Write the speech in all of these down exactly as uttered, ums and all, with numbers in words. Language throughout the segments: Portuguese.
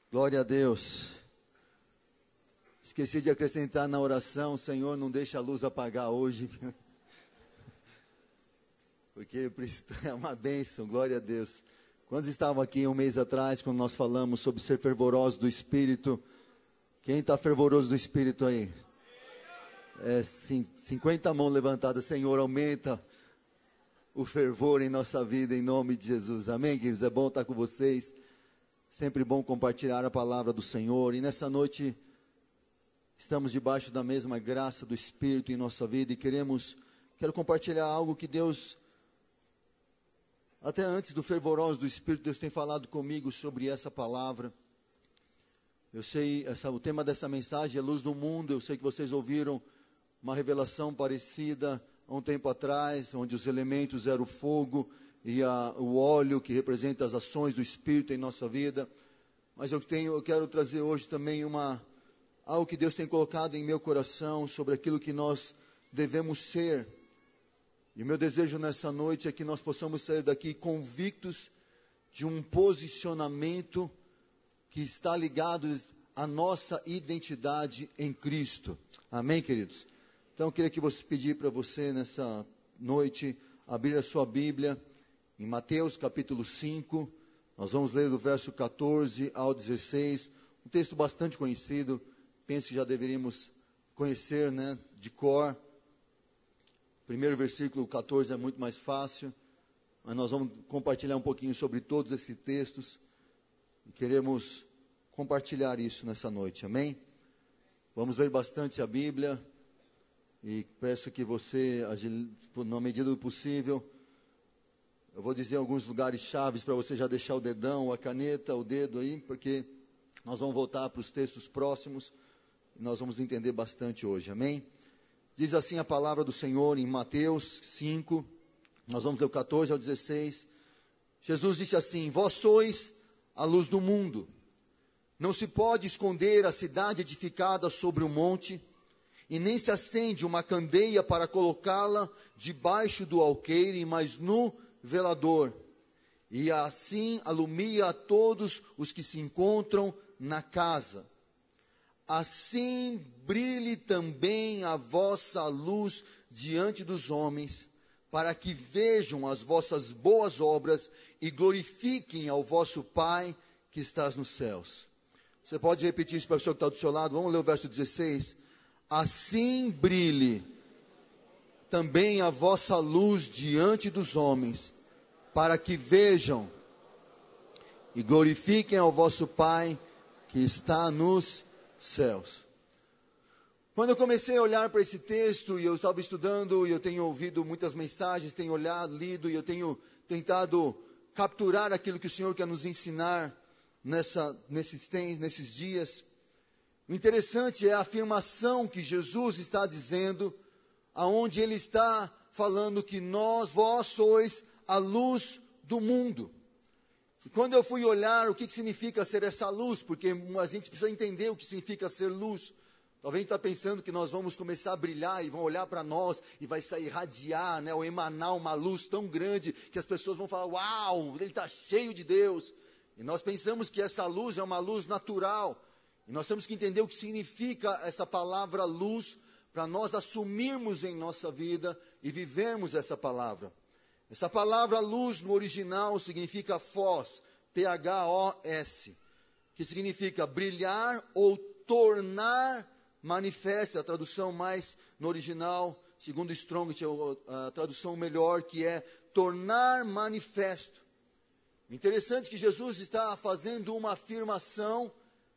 Glória a Deus. Esqueci de acrescentar na oração, Senhor, não deixa a luz apagar hoje. Porque é uma bênção, glória a Deus. Quantos estavam aqui um mês atrás, quando nós falamos sobre ser fervoroso do Espírito? Quem está fervoroso do Espírito aí? É, cinquenta mãos levantadas. Senhor, aumenta o fervor em nossa vida, em nome de Jesus. Amém, queridos? É bom estar com vocês. Sempre bom compartilhar a palavra do Senhor. E nessa noite, estamos debaixo da mesma graça do Espírito em nossa vida. E queremos, quero compartilhar algo que Deus, até antes do fervoroso do Espírito, Deus tem falado comigo sobre essa palavra. Eu sei, essa, o tema dessa mensagem é Luz do Mundo. Eu sei que vocês ouviram uma revelação parecida há um tempo atrás, onde os elementos eram o fogo e a, o óleo, que representa as ações do Espírito em nossa vida. Mas eu, tenho, eu quero trazer hoje também uma, algo que Deus tem colocado em meu coração sobre aquilo que nós devemos ser. E o meu desejo nessa noite é que nós possamos sair daqui convictos de um posicionamento que está ligado à nossa identidade em Cristo. Amém, queridos? Então eu queria que você pedir para você nessa noite abrir a sua Bíblia em Mateus capítulo cinco. Nós vamos ler do verso catorze ao dezesseis, um texto bastante conhecido, penso que já deveríamos conhecer, né, de cor. O primeiro versículo, catorze, é muito mais fácil, mas nós vamos compartilhar um pouquinho sobre todos esses textos, e queremos compartilhar isso nessa noite, amém? Vamos ler bastante a Bíblia, e peço que você, na medida do possível, eu vou dizer alguns lugares chaves para você já deixar o dedão, a caneta, o dedo aí, porque nós vamos voltar para os textos próximos, e nós vamos entender bastante hoje, amém? Diz assim a palavra do Senhor em Mateus cinco, nós vamos ler o catorze ao dezesseis. Jesus disse assim: vós sois a luz do mundo. Não se pode esconder a cidade edificada sobre um monte, e nem se acende uma candeia para colocá-la debaixo do alqueire, mas no velador, e assim alumia a todos os que se encontram na casa. Assim brilhe também a vossa luz diante dos homens, para que vejam as vossas boas obras e glorifiquem ao vosso Pai que estás nos céus. Você pode repetir isso para a pessoa que está do seu lado? Vamos ler o verso dezesseis. Assim brilhe também a vossa luz diante dos homens, para que vejam e glorifiquem ao vosso Pai que está nos céus. Quando eu comecei a olhar para esse texto, e eu estava estudando, e eu tenho ouvido muitas mensagens, tenho olhado, lido, e eu tenho tentado capturar aquilo que o Senhor quer nos ensinar nessa, nesses, nesses dias. O interessante é a afirmação que Jesus está dizendo, aonde Ele está falando que nós, vós sois a luz do mundo. E quando eu fui olhar o que, que significa ser essa luz, porque a gente precisa entender o que significa ser luz. Talvez a gente está pensando que nós vamos começar a brilhar e vão olhar para nós e vai sair irradiar, né, ou emanar uma luz tão grande que as pessoas vão falar: uau, ele está cheio de Deus. E nós pensamos que essa luz é uma luz natural. E nós temos que entender o que significa essa palavra luz, para nós assumirmos em nossa vida e vivermos essa palavra. Essa palavra luz no original significa phos, P H O S, que significa brilhar ou tornar manifesto. A tradução mais no original, segundo Strong, a tradução melhor, que é tornar manifesto. Interessante que Jesus está fazendo uma afirmação,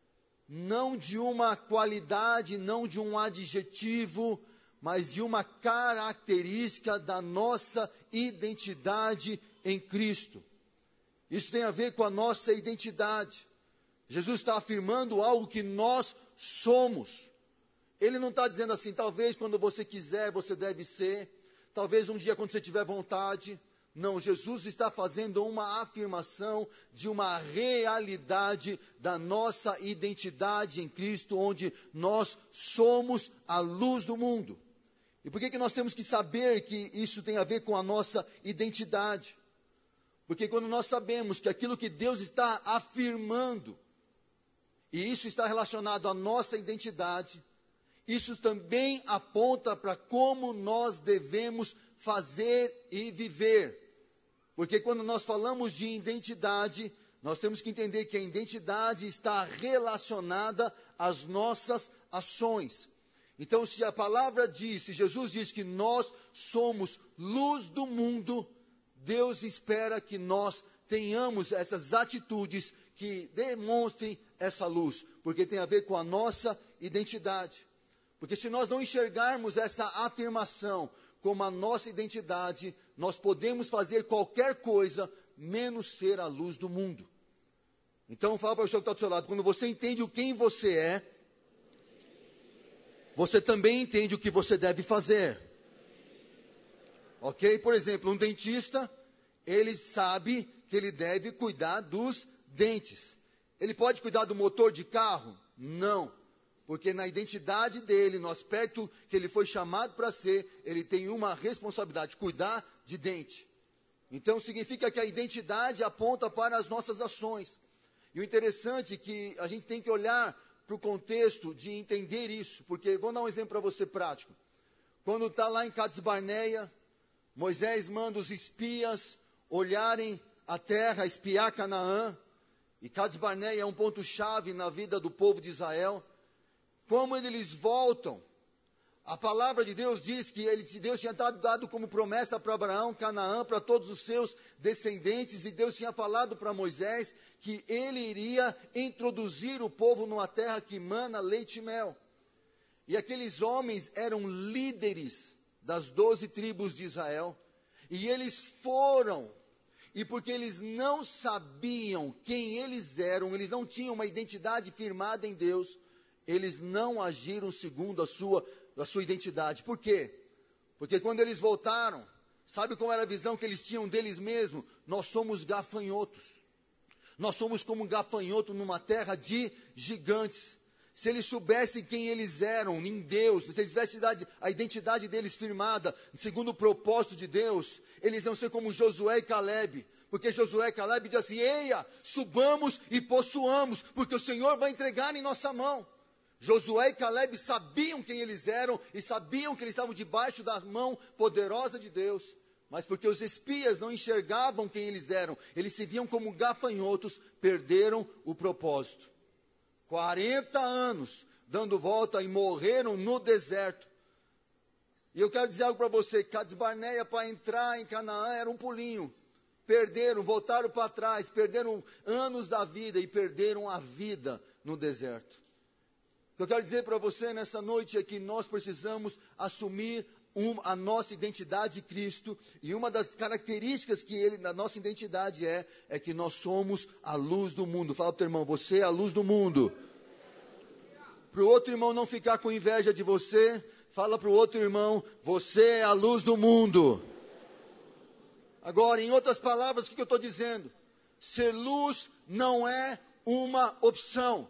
não de uma qualidade, não de um adjetivo, mas de uma característica da nossa identidade em Cristo. Isso tem a ver com a nossa identidade. Jesus está afirmando algo que nós somos. Ele não está dizendo assim: talvez quando você quiser você deve ser, talvez um dia quando você tiver vontade. Não, Jesus está fazendo uma afirmação de uma realidade da nossa identidade em Cristo, onde nós somos a luz do mundo. E por que que nós temos que saber que isso tem a ver com a nossa identidade? Porque quando nós sabemos que aquilo que Deus está afirmando e isso está relacionado à nossa identidade, isso também aponta para como nós devemos fazer e viver. Porque quando nós falamos de identidade, nós temos que entender que a identidade está relacionada às nossas ações. Então, se a palavra diz, se Jesus diz que nós somos luz do mundo, Deus espera que nós tenhamos essas atitudes que demonstrem essa luz, porque tem a ver com a nossa identidade. Porque se nós não enxergarmos essa afirmação como a nossa identidade, nós podemos fazer qualquer coisa, menos ser a luz do mundo. Então, fala para a pessoa que está do seu lado, quando você entende o quem você é, você também entende o que você deve fazer. Ok? Por exemplo, um dentista, ele sabe que ele deve cuidar dos dentes. Ele pode cuidar do motor de carro? Não. Porque na identidade dele, no aspecto que ele foi chamado para ser, ele tem uma responsabilidade, cuidar de dente. Então, significa que a identidade aponta para as nossas ações. E o interessante é que a gente tem que olhar para o contexto de entender isso, porque, vou dar um exemplo para você prático. Quando está lá em Cades Barneia, Moisés manda os espias olharem a terra, espiar Canaã, e Cades Barneia é um ponto-chave na vida do povo de Israel. Como eles voltam, a palavra de Deus diz que ele, Deus tinha dado, dado como promessa para Abraão, Canaã, para todos os seus descendentes, e Deus tinha falado para Moisés que ele iria introduzir o povo numa terra que mana leite e mel. E aqueles homens eram líderes das doze tribos de Israel, e eles foram, e porque eles não sabiam quem eles eram, eles não tinham uma identidade firmada em Deus, eles não agiram segundo a sua, a sua identidade. Por quê? Porque quando eles voltaram, sabe qual era a visão que eles tinham deles mesmos? Nós somos gafanhotos. Nós somos como um gafanhoto numa terra de gigantes. Se eles soubessem quem eles eram em Deus, se eles tivessem a identidade deles firmada, segundo o propósito de Deus, eles iam ser como Josué e Caleb. Porque Josué e Caleb diziam assim: eia, subamos e possuamos, porque o Senhor vai entregar em nossa mão. Josué e Caleb sabiam quem eles eram e sabiam que eles estavam debaixo da mão poderosa de Deus, mas porque os espias não enxergavam quem eles eram, eles se viam como gafanhotos, perderam o propósito. quarenta anos dando volta e morreram no deserto. E eu quero dizer algo para você: Cades Barneia, para entrar em Canaã era um pulinho. Perderam, voltaram para trás, perderam anos da vida e perderam a vida no deserto. O que eu quero dizer para você nessa noite é que nós precisamos assumir um, a nossa identidade de Cristo, e uma das características que ele, da nossa identidade é, é que nós somos a luz do mundo. Fala para o teu irmão: você é a luz do mundo. Para o outro irmão não ficar com inveja de você, fala para o outro irmão: você é a luz do mundo. Agora, em outras palavras, o que eu estou dizendo? Ser luz não é uma opção.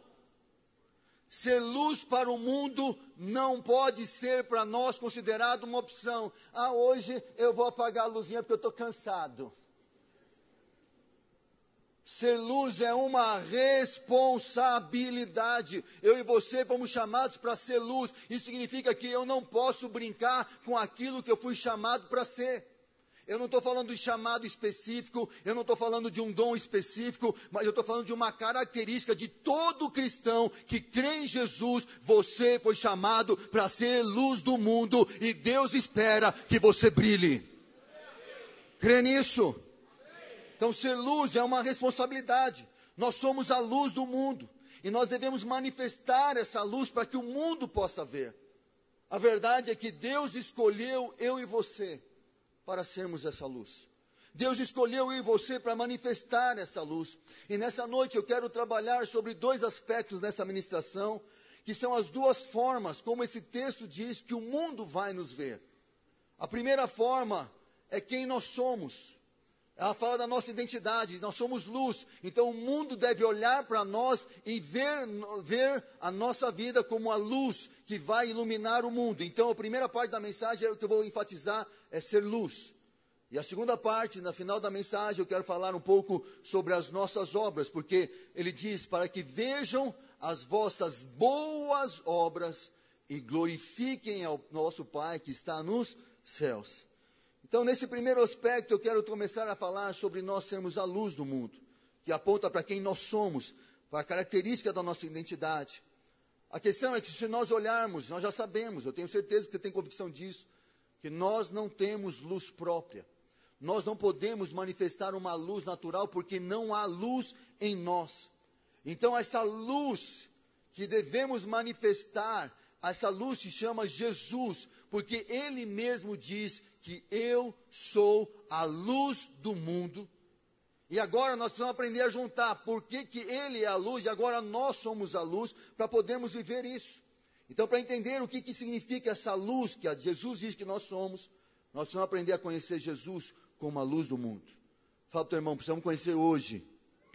Ser luz para o mundo não pode ser para nós considerado uma opção. Ah, hoje eu vou apagar a luzinha porque eu estou cansado. Ser luz é uma responsabilidade. Eu e você fomos chamados para ser luz. Isso significa que eu não posso brincar com aquilo que eu fui chamado para ser. Eu não estou falando de chamado específico, eu não estou falando de um dom específico, mas eu estou falando de uma característica de todo cristão que crê em Jesus. Você foi chamado para ser luz do mundo e Deus espera que você brilhe. Crê nisso? Então, ser luz é uma responsabilidade. Nós somos a luz do mundo e nós devemos manifestar essa luz para que o mundo possa ver. A verdade é que Deus escolheu eu e você para sermos essa luz. Deus escolheu eu e você para manifestar essa luz. E nessa noite eu quero trabalhar sobre dois aspectos nessa ministração, que são as duas formas como esse texto diz que o mundo vai nos ver. A primeira forma é quem nós somos. Ela fala da nossa identidade, nós somos luz, então o mundo deve olhar para nós e ver, ver a nossa vida como a luz que vai iluminar o mundo. Então a primeira parte da mensagem é o que eu vou enfatizar, é ser luz. E a segunda parte, na final da mensagem, eu quero falar um pouco sobre as nossas obras, porque ele diz, para que vejam as vossas boas obras e glorifiquem ao nosso Pai que está nos céus. Então, nesse primeiro aspecto, eu quero começar a falar sobre nós sermos a luz do mundo, que aponta para quem nós somos, para a característica da nossa identidade. A questão é que se nós olharmos, nós já sabemos, eu tenho certeza que você tem convicção disso, que nós não temos luz própria. Nós não podemos manifestar uma luz natural porque não há luz em nós. Então, essa luz que devemos manifestar, essa luz se chama Jesus, porque Ele mesmo diz que eu sou a luz do mundo. E agora nós precisamos aprender a juntar por que que Ele é a luz e agora nós somos a luz para podermos viver isso. Então, para entender o que, que significa essa luz que Jesus diz que nós somos, nós precisamos aprender a conhecer Jesus como a luz do mundo. Fala para o teu irmão, precisamos conhecer hoje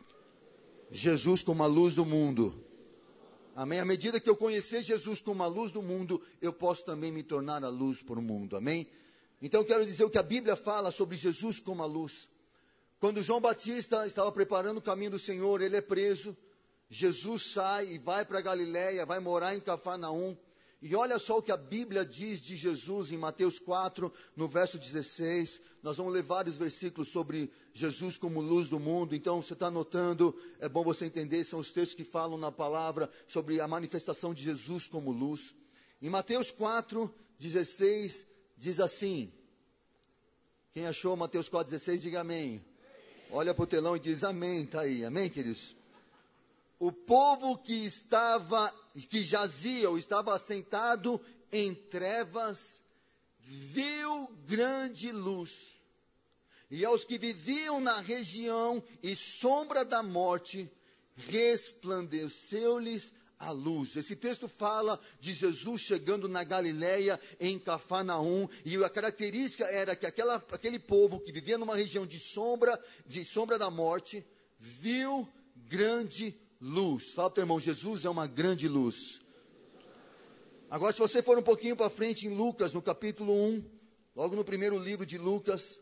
Jesus como a luz do mundo. Amém? À medida que eu conhecer Jesus como a luz do mundo, eu posso também me tornar a luz para o mundo. Amém? Então, eu quero dizer o que a Bíblia fala sobre Jesus como a luz. Quando João Batista estava preparando o caminho do Senhor, ele é preso. Jesus sai e vai para Galiléia, vai morar em Cafarnaum. E olha só o que a Bíblia diz de Jesus em Mateus quatro, no verso dezesseis. Nós vamos ler vários versículos sobre Jesus como luz do mundo. Então, você está anotando, é bom você entender, são os textos que falam na palavra sobre a manifestação de Jesus como luz. Em Mateus quatro, dezesseis, diz assim. Quem achou Mateus quatro, dezesseis, diga amém. Olha para o telão e diz amém, está aí, amém, queridos? O povo que estava, que jazia ou estava assentado em trevas, viu grande luz. E aos que viviam na região e sombra da morte, resplandeceu-lhes a luz. Esse texto fala de Jesus chegando na Galiléia, em Cafarnaum, e a característica era que aquela, aquele povo que vivia numa região de sombra, de sombra da morte, viu grande luz. Fala para o teu irmão, Jesus é uma grande luz. Agora, se você for um pouquinho para frente em Lucas, no capítulo um, logo no primeiro livro de Lucas,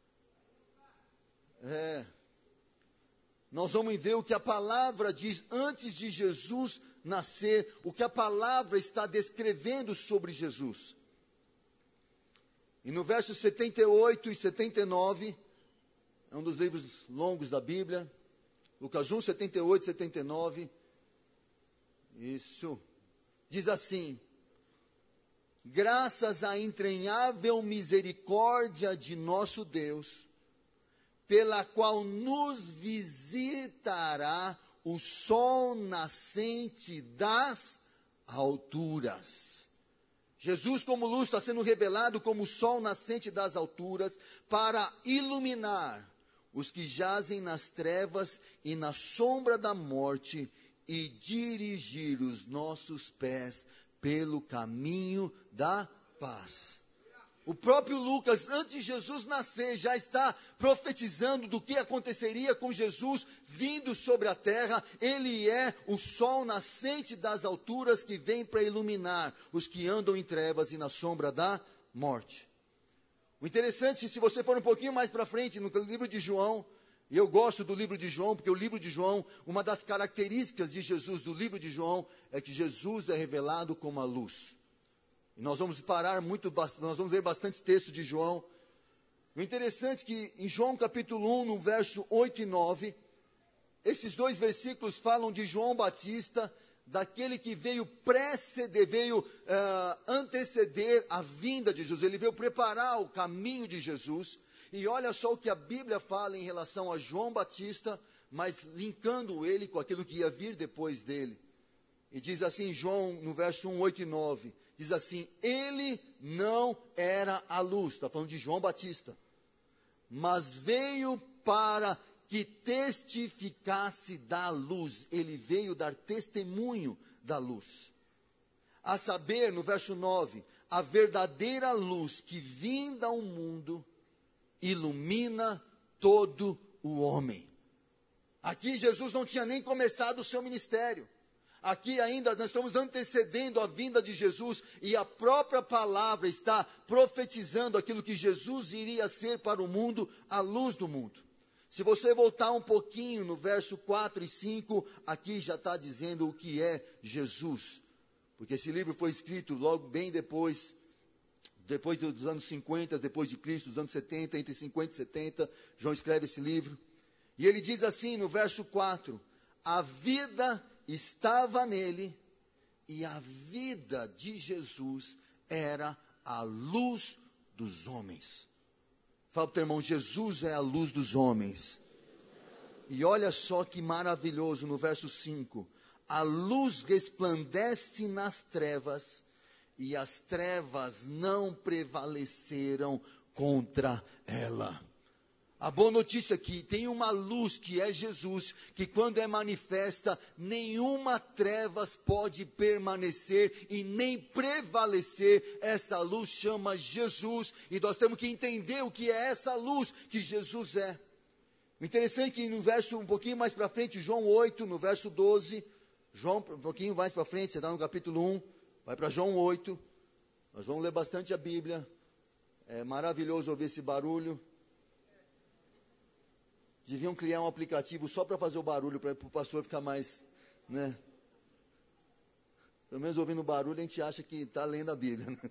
é, nós vamos ver o que a palavra diz antes de Jesus nascer, o que a palavra está descrevendo sobre Jesus. E no verso setenta e oito e setenta e nove, é um dos livros longos da Bíblia, Lucas um, setenta e oito e setenta e nove, isso, diz assim: graças à entranhável misericórdia de nosso Deus, pela qual nos visitará o sol nascente das alturas. Jesus como luz está sendo revelado como o sol nascente das alturas para iluminar os que jazem nas trevas e na sombra da morte e dirigir os nossos pés pelo caminho da paz. O próprio Lucas, antes de Jesus nascer, já está profetizando do que aconteceria com Jesus vindo sobre a terra. Ele é o sol nascente das alturas que vem para iluminar os que andam em trevas e na sombra da morte. O interessante, se você for um pouquinho mais para frente, no livro de João, e eu gosto do livro de João, porque o livro de João, uma das características de Jesus, do livro de João, é que Jesus é revelado como a luz. E nós vamos parar muito, nós vamos ler bastante texto de João. O interessante é que em João capítulo um, no verso oito e nove, esses dois versículos falam de João Batista, daquele que veio preceder, veio uh, anteceder a vinda de Jesus. Ele veio preparar o caminho de Jesus. E olha só o que a Bíblia fala em relação a João Batista, mas linkando ele com aquilo que ia vir depois dele. E diz assim, João, no verso um, oito e nove, diz assim: ele não era a luz, está falando de João Batista, mas veio para que testificasse da luz. Ele veio dar testemunho da luz. A saber, no verso nove, a verdadeira luz que vinda ao mundo ilumina todo o homem. Aqui Jesus não tinha nem começado o seu ministério. Aqui ainda nós estamos antecedendo a vinda de Jesus e a própria palavra está profetizando aquilo que Jesus iria ser para o mundo, a luz do mundo. Se você voltar um pouquinho no verso quatro e cinco, aqui já está dizendo o que é Jesus. Porque esse livro foi escrito logo bem depois, depois dos anos cinquenta, depois de Cristo, dos anos setenta, entre cinquenta e setenta, João escreve esse livro. E ele diz assim no verso quatro, a vida estava nele, e a vida de Jesus era a luz dos homens. Fala para o teu irmão, Jesus é a luz dos homens. E olha só que maravilhoso no verso cinco. A luz resplandece nas trevas, e as trevas não prevaleceram contra ela. A boa notícia é que tem uma luz que é Jesus, que quando é manifesta, nenhuma trevas pode permanecer e nem prevalecer. Essa luz chama Jesus, e nós temos que entender o que é essa luz que Jesus é. O interessante é que no verso, um pouquinho mais para frente, João oito, no verso doze, João, um pouquinho mais para frente, você está no capítulo um, vai para João oito, nós vamos ler bastante a Bíblia, é maravilhoso ouvir esse barulho. Deviam criar um aplicativo só para fazer o barulho, para o pastor ficar mais, né? Pelo menos ouvindo o barulho, a gente acha que está lendo a Bíblia. Né?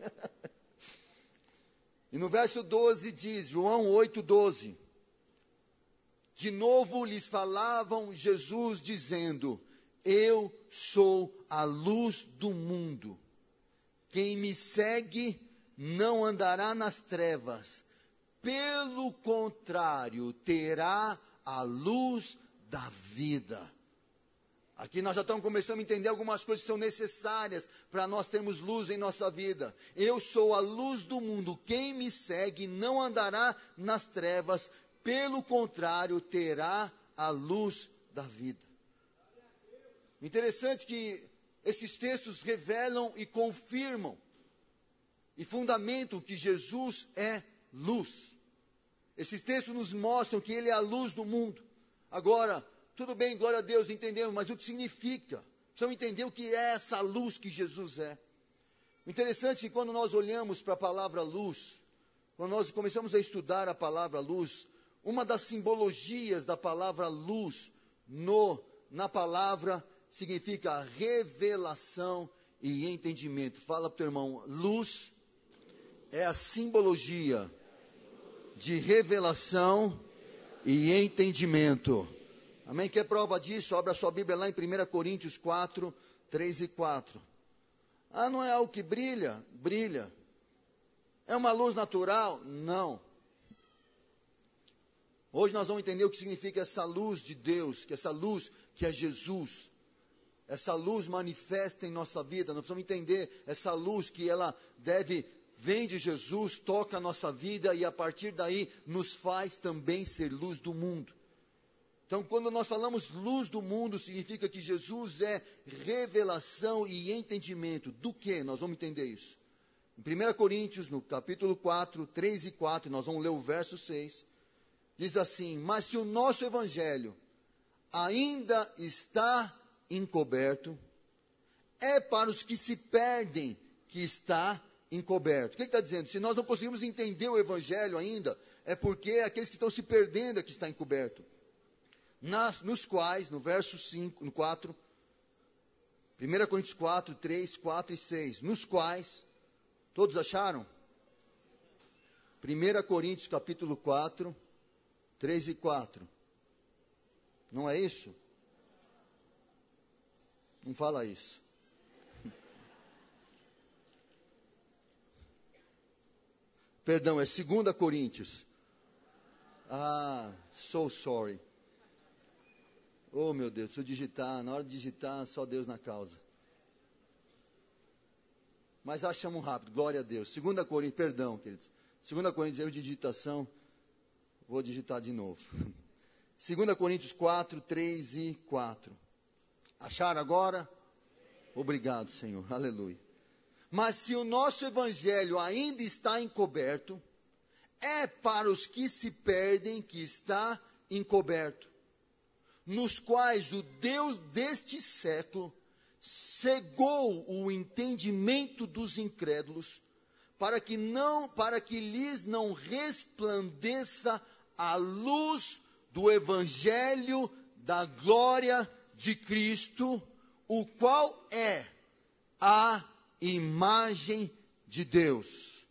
E no verso doze diz, João oito, doze. De novo lhes falavam Jesus dizendo, eu sou a luz do mundo. Quem me segue não andará nas trevas, pelo contrário, terá a luz da vida. Aqui nós já estamos começando a entender algumas coisas que são necessárias para nós termos luz em nossa vida. Eu sou a luz do mundo, quem me segue não andará nas trevas, pelo contrário, terá a luz da vida. Interessante que esses textos revelam e confirmam e fundamentam que Jesus é luz. Esses textos nos mostram que Ele é a luz do mundo. Agora, tudo bem, glória a Deus, entendemos, mas o que significa? Precisamos entender o que é essa luz que Jesus é. O interessante é que quando nós olhamos para a palavra luz, quando nós começamos a estudar a palavra luz, uma das simbologias da palavra luz no, na palavra significa revelação e entendimento. Fala para o teu irmão, luz é a simbologia de revelação e entendimento. Amém? Quer prova disso? Abra sua Bíblia lá em primeira Coríntios quatro, três e quatro. Ah, não é algo que brilha? Brilha. É uma luz natural? Não. Hoje nós vamos entender o que significa essa luz de Deus, que essa luz que é Jesus. Essa luz manifesta em nossa vida. Nós precisamos entender essa luz que ela deve, vem de Jesus, toca a nossa vida e a partir daí nos faz também ser luz do mundo. Então, quando nós falamos luz do mundo, significa que Jesus é revelação e entendimento. Do que? Nós vamos entender isso. Em primeira Coríntios, no capítulo quatro, três e quatro, nós vamos ler o verso seis. Diz assim, mas se o nosso evangelho ainda está encoberto, é para os que se perdem que está encoberto. O que ele está dizendo? Se nós não conseguimos entender o evangelho ainda, é porque aqueles que estão se perdendo é que está encoberto. Nas, nos quais, no verso cinco, no quatro, primeira Coríntios quatro, três, quatro e seis, nos quais, todos acharam? primeira Coríntios capítulo quatro, três e quatro, não é isso? Não fala isso. Perdão, é segunda Coríntios. Ah, so sorry. Oh, meu Deus, preciso digitar. Na hora de digitar, só Deus na causa. Mas achamos rápido, glória a Deus. segunda Coríntios, perdão, queridos. segunda Coríntios, erro de digitação. Vou digitar de novo. segunda Coríntios quatro, três e quatro. Acharam agora? Obrigado, Senhor. Aleluia. Mas se o nosso evangelho ainda está encoberto, é para os que se perdem que está encoberto, nos quais o Deus deste século cegou o entendimento dos incrédulos, para que não, para que lhes não resplandeça a luz do Evangelho da glória de Cristo, o qual é a imagem de Deus.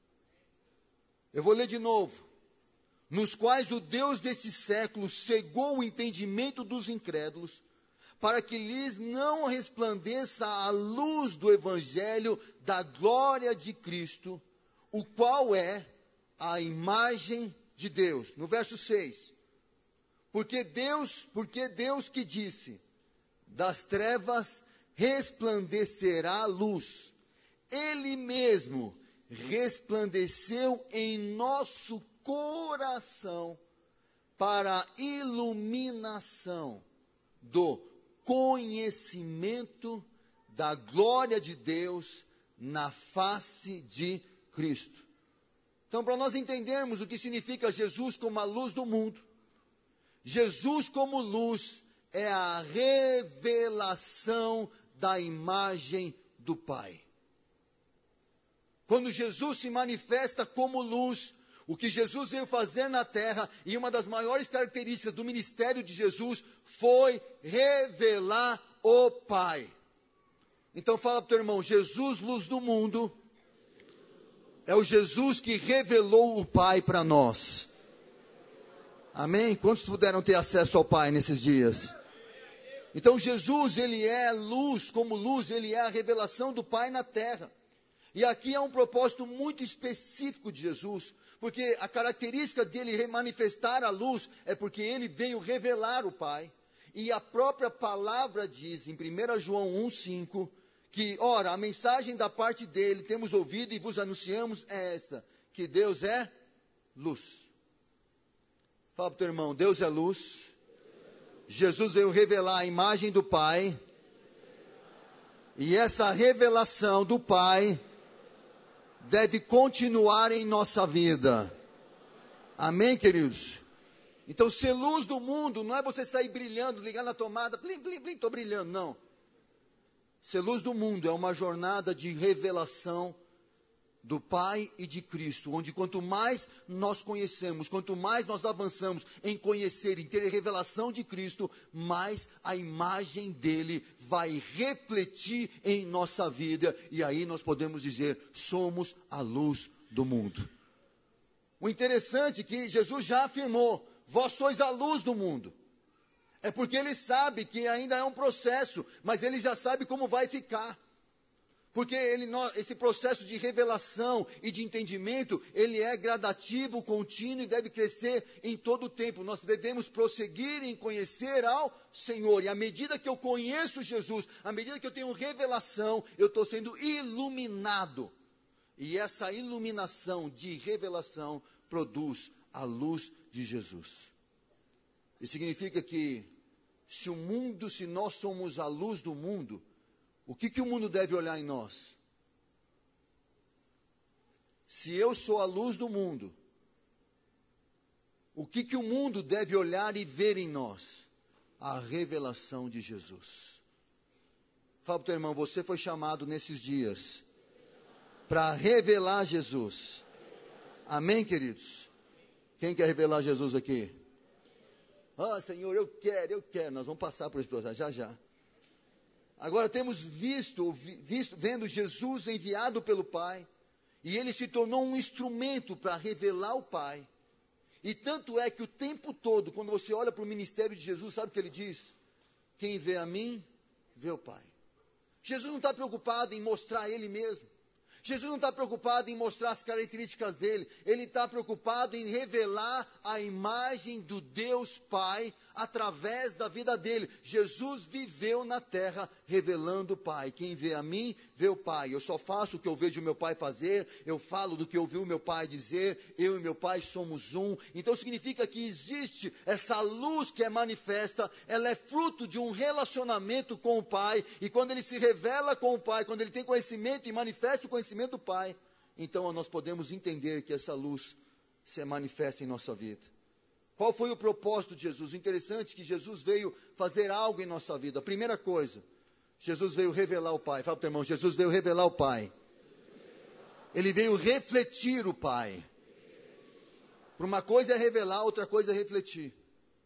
Eu vou ler de novo. Nos quais o Deus desse século cegou o entendimento dos incrédulos, para que lhes não resplandeça a luz do Evangelho da glória de Cristo, o qual é a imagem de Deus. No verso seis. Porque Deus, porque Deus que disse, das trevas resplandecerá a luz, Ele mesmo resplandeceu em nosso coração para a iluminação do conhecimento da glória de Deus na face de Cristo. Então, para nós entendermos o que significa Jesus como a luz do mundo, Jesus como luz é a revelação da imagem do Pai. Quando Jesus se manifesta como luz, o que Jesus veio fazer na terra, e uma das maiores características do ministério de Jesus, foi revelar o Pai. Então fala para o teu irmão, Jesus, luz do mundo, é o Jesus que revelou o Pai para nós. Amém? Quantos puderam ter acesso ao Pai nesses dias? Então Jesus, Ele é luz, como luz, Ele é a revelação do Pai na terra. E aqui é um propósito muito específico de Jesus, porque a característica dele manifestar a luz é porque ele veio revelar o Pai. E a própria palavra diz, em primeiro João um, cinco, que, ora, a mensagem da parte dele temos ouvido e vos anunciamos é esta, que Deus é luz. Fala para o teu irmão, Deus é luz. Jesus veio revelar a imagem do Pai. E essa revelação do Pai deve continuar em nossa vida. Amém, queridos? Então, ser luz do mundo não é você sair brilhando, ligar na tomada, blim, blim, blim, estou brilhando, não. Ser luz do mundo é uma jornada de revelação do Pai e de Cristo, onde quanto mais nós conhecemos, quanto mais nós avançamos em conhecer, em ter a revelação de Cristo, mais a imagem dele vai refletir em nossa vida, e aí nós podemos dizer, somos a luz do mundo. O interessante é que Jesus já afirmou, vós sois a luz do mundo. É porque ele sabe que ainda é um processo, mas ele já sabe como vai ficar. Porque ele, esse processo de revelação e de entendimento, ele é gradativo, contínuo e deve crescer em todo o tempo. Nós devemos prosseguir em conhecer ao Senhor. E à medida que eu conheço Jesus, à medida que eu tenho revelação, eu estou sendo iluminado. E essa iluminação de revelação produz a luz de Jesus. Isso significa que se o mundo, se nós somos a luz do mundo, o que, que o mundo deve olhar em nós? Se eu sou a luz do mundo, o que, que o mundo deve olhar e ver em nós? A revelação de Jesus. Fala para o teu irmão, você foi chamado nesses dias para revelar Jesus. Amém, queridos? Quem quer revelar Jesus aqui? Ah, Senhor, eu quero, eu quero. Nós vamos passar por esse processo já, já. Agora temos visto, visto, vendo Jesus enviado pelo Pai, e ele se tornou um instrumento para revelar o Pai. E tanto é que o tempo todo, quando você olha para o ministério de Jesus, sabe o que ele diz? Quem vê a mim, vê o Pai. Jesus não está preocupado em mostrar ele mesmo. Jesus não está preocupado em mostrar as características dele. Ele está preocupado em revelar a imagem do Deus Pai através da vida dele. Jesus viveu na terra revelando o Pai. Quem vê a mim, vê o Pai. Eu só faço o que eu vejo o meu Pai fazer. Eu falo do que eu ouvi o meu Pai dizer. Eu e meu Pai somos um. Então significa que existe essa luz que é manifesta. Ela é fruto de um relacionamento com o Pai. E quando ele se revela com o Pai, quando ele tem conhecimento e manifesta o conhecimento do Pai, então nós podemos entender que essa luz se manifesta em nossa vida. Qual foi o propósito de Jesus? O interessante é que Jesus veio fazer algo em nossa vida. A primeira coisa, Jesus veio revelar o Pai. Fala para o teu irmão, Jesus veio revelar o Pai. Ele veio refletir o Pai. Para uma coisa é revelar, outra coisa é refletir.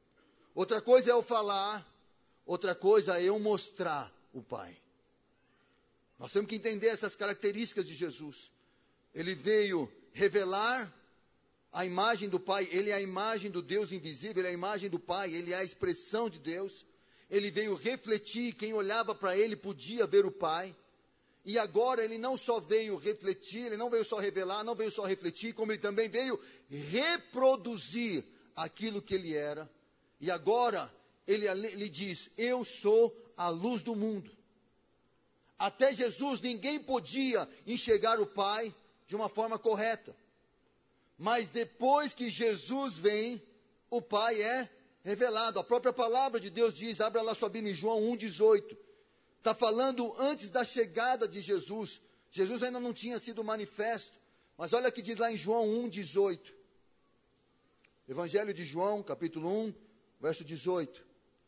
Outra coisa é eu falar, outra coisa é eu mostrar o Pai. Nós temos que entender essas características de Jesus. Ele veio revelar a imagem do Pai, ele é a imagem do Deus invisível, ele é a imagem do Pai, ele é a expressão de Deus. Ele veio refletir, quem olhava para ele podia ver o Pai. E agora ele não só veio refletir, ele não veio só revelar, não veio só refletir, como ele também veio reproduzir aquilo que ele era. E agora ele, ele diz, eu sou a luz do mundo. Até Jesus ninguém podia enxergar o Pai de uma forma correta. Mas depois que Jesus vem, o Pai é revelado. A própria palavra de Deus diz, abra lá sua Bíblia em João um, dezoito. Está falando antes da chegada de Jesus. Jesus ainda não tinha sido manifesto. Mas olha o que diz lá em João um, dezoito. Evangelho de João, capítulo um, verso dezoito.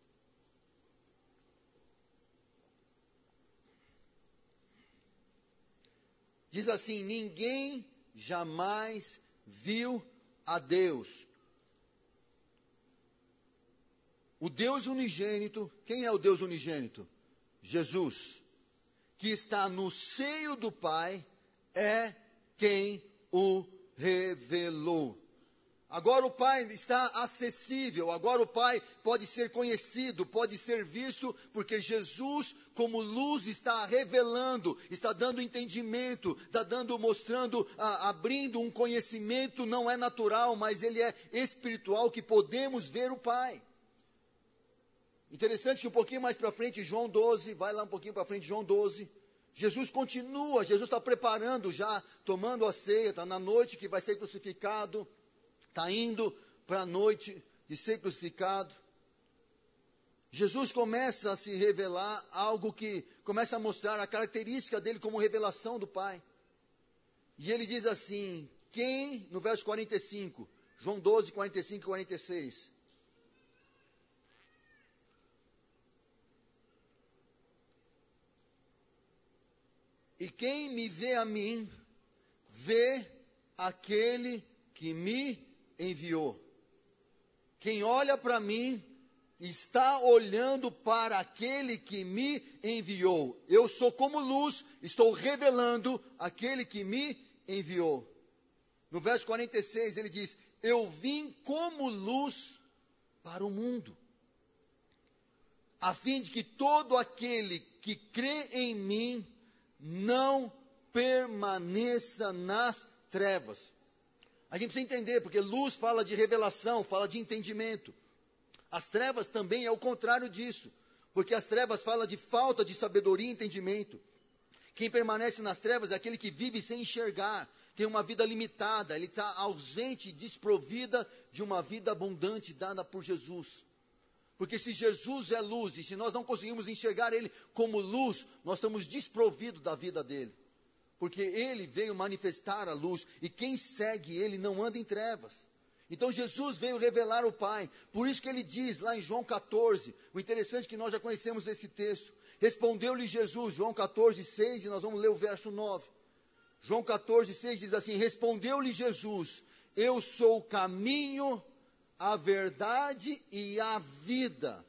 Diz assim, ninguém jamais viu a Deus. O Deus unigênito, quem é o Deus unigênito? Jesus, que está no seio do Pai, é quem o revelou. Agora o Pai está acessível, agora o Pai pode ser conhecido, pode ser visto, porque Jesus, como luz, está revelando, está dando entendimento, está dando, mostrando, a, abrindo um conhecimento, não é natural, mas ele é espiritual, que podemos ver o Pai. Interessante que um pouquinho mais para frente, João doze, vai lá um pouquinho para frente, João doze, Jesus continua, Jesus está preparando já, tomando a ceia, está na noite que vai ser crucificado, está indo para a noite de ser crucificado. Jesus começa a se revelar, algo que começa a mostrar a característica dele como revelação do Pai. E ele diz assim, quem, no verso quarenta e cinco, João doze, quarenta e cinco e quarenta e seis. E quem me vê a mim, vê aquele que me enviou. Quem olha para mim, está olhando para aquele que me enviou. Eu sou como luz, estou revelando aquele que me enviou. No verso quarenta e seis ele diz, eu vim como luz para o mundo, a fim de que todo aquele que crê em mim, não permaneça nas trevas. A gente precisa entender, porque luz fala de revelação, fala de entendimento. As trevas também é o contrário disso, porque as trevas falam de falta de sabedoria e entendimento. Quem permanece nas trevas é aquele que vive sem enxergar, tem uma vida limitada, ele está ausente, desprovida de uma vida abundante dada por Jesus. Porque se Jesus é luz, e se nós não conseguimos enxergar ele como luz, nós estamos desprovidos da vida dele. Porque ele veio manifestar a luz, e quem segue ele não anda em trevas. Então Jesus veio revelar o Pai, por isso que ele diz lá em João catorze, o interessante é que nós já conhecemos esse texto, respondeu-lhe Jesus, João catorze, seis, e nós vamos ler o verso nove. João catorze, seis diz assim, respondeu-lhe Jesus, eu sou o caminho, a verdade e a vida.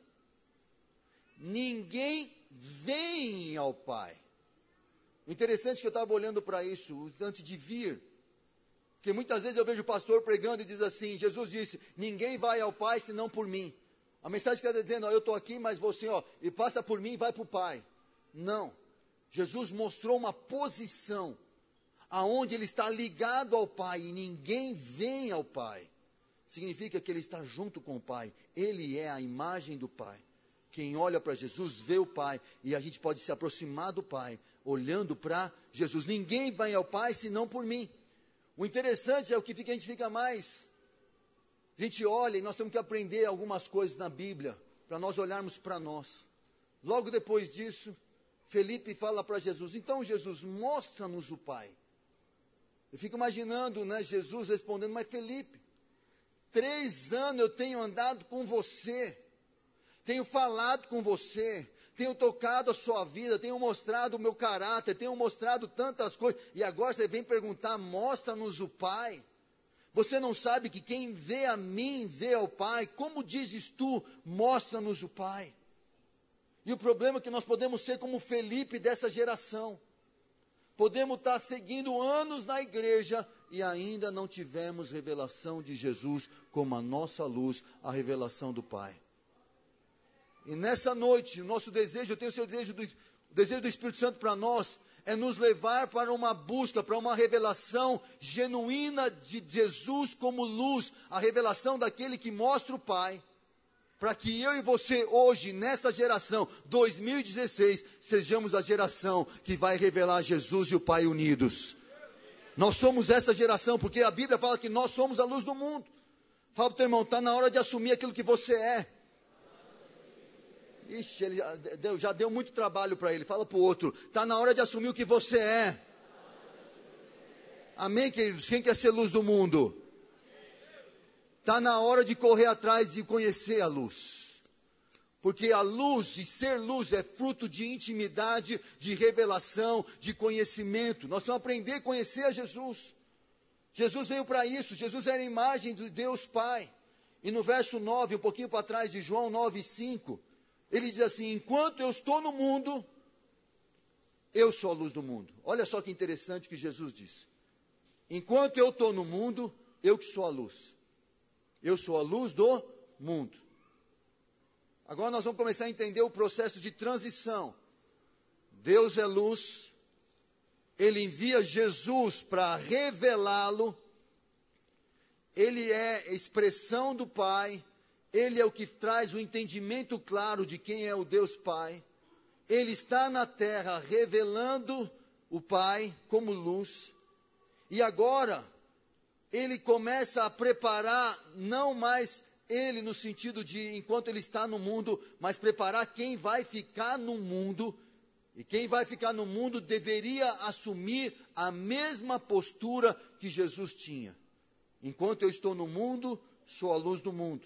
Ninguém vem ao Pai. O interessante é que eu estava olhando para isso antes de vir, porque muitas vezes eu vejo o pastor pregando e diz assim, Jesus disse, ninguém vai ao Pai senão por mim. A mensagem que está dizendo, ó, eu estou aqui, mas você, ó, e passa por mim e vai para o Pai. Não. Jesus mostrou uma posição, aonde ele está ligado ao Pai, e ninguém vem ao Pai. Significa que ele está junto com o Pai, ele é a imagem do Pai. Quem olha para Jesus vê o Pai, e a gente pode se aproximar do Pai, olhando para Jesus. Ninguém vai ao Pai senão por mim. O interessante é o que fica, a gente fica mais, a gente olha e nós temos que aprender algumas coisas na Bíblia, para nós olharmos para nós. Logo depois disso, Felipe fala para Jesus, então Jesus, mostra-nos o Pai. Eu fico imaginando, né, Jesus respondendo, mas Felipe, três anos eu tenho andado com você, tenho falado com você, tenho tocado a sua vida, tenho mostrado o meu caráter, tenho mostrado tantas coisas, e agora você vem perguntar, mostra-nos o Pai. Você não sabe que quem vê a mim, vê ao Pai? Como dizes tu, mostra-nos o Pai. E o problema é que nós podemos ser como Felipe dessa geração. Podemos estar seguindo anos na igreja e ainda não tivemos revelação de Jesus como a nossa luz, a revelação do Pai. E nessa noite, o nosso desejo, eu tenho o desejo do, o desejo do Espírito Santo para nós, é nos levar para uma busca, para uma revelação genuína de Jesus como luz, a revelação daquele que mostra o Pai, para que eu e você hoje, nessa geração, dois mil e dezesseis, sejamos a geração que vai revelar Jesus e o Pai unidos. Nós somos essa geração, porque a Bíblia fala que nós somos a luz do mundo. Fala para o teu irmão, está na hora de assumir aquilo que você é. Ixi, ele já deu, já deu muito trabalho para ele. Fala para o outro, está na hora de assumir o que você é. Amém, queridos? Quem quer ser luz do mundo? Está na hora de correr atrás de conhecer a luz. Porque a luz, e ser luz, é fruto de intimidade, de revelação, de conhecimento. Nós vamos aprender a conhecer a Jesus. Jesus veio para isso. Jesus era a imagem de Deus Pai. E no verso nove, um pouquinho para trás de João nove, cinco, ele diz assim: enquanto eu estou no mundo, eu sou a luz do mundo. Olha só que interessante que Jesus disse. Enquanto eu estou no mundo, eu que sou a luz. Eu sou a luz do mundo. Agora nós vamos começar a entender o processo de transição. Deus é luz. Ele envia Jesus para revelá-lo. Ele é expressão do Pai. Ele é o que traz o entendimento claro de quem é o Deus Pai. Ele está na terra revelando o Pai como luz. E agora ele começa a preparar, não mais ele no sentido de enquanto ele está no mundo, mas preparar quem vai ficar no mundo. E quem vai ficar no mundo deveria assumir a mesma postura que Jesus tinha. Enquanto eu estou no mundo, sou a luz do mundo.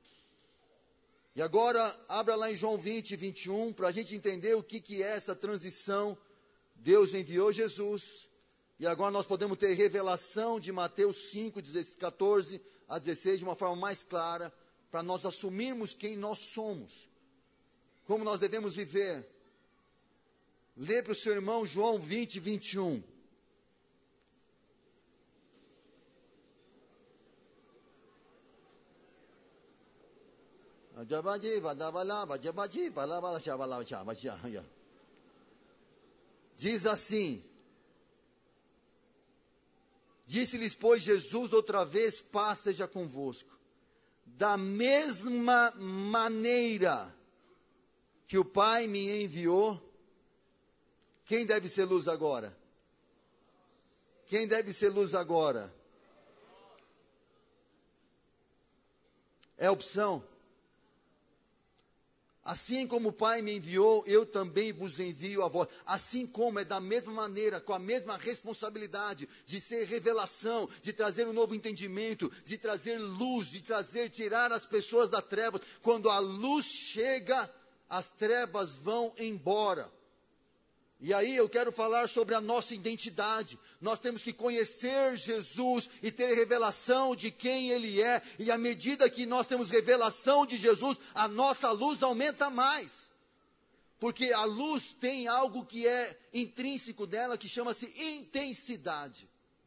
E agora, abra lá em João vinte, vinte e um, para a gente entender o que, que é essa transição. Deus enviou Jesus. E agora nós podemos ter revelação de Mateus cinco, quatorze a dezesseis, de uma forma mais clara, para nós assumirmos quem nós somos, como nós devemos viver. Lê para o seu irmão João vinte, vinte e um. Diz assim: disse-lhes, pois, Jesus outra vez, paz seja convosco. Da mesma maneira que o Pai me enviou, quem deve ser luz agora? Quem deve ser luz agora? É opção. Assim como o Pai me enviou, eu também vos envio a vós. Assim como é da mesma maneira, com a mesma responsabilidade de ser revelação, de trazer um novo entendimento, de trazer luz, de trazer, tirar as pessoas das trevas. Quando a luz chega, as trevas vão embora. E aí eu quero falar sobre a nossa identidade. Nós temos que conhecer Jesus e ter revelação de quem Ele é. E à medida que nós temos revelação de Jesus, a nossa luz aumenta mais. Porque a luz tem algo que é intrínseco dela, que chama-se intensidade.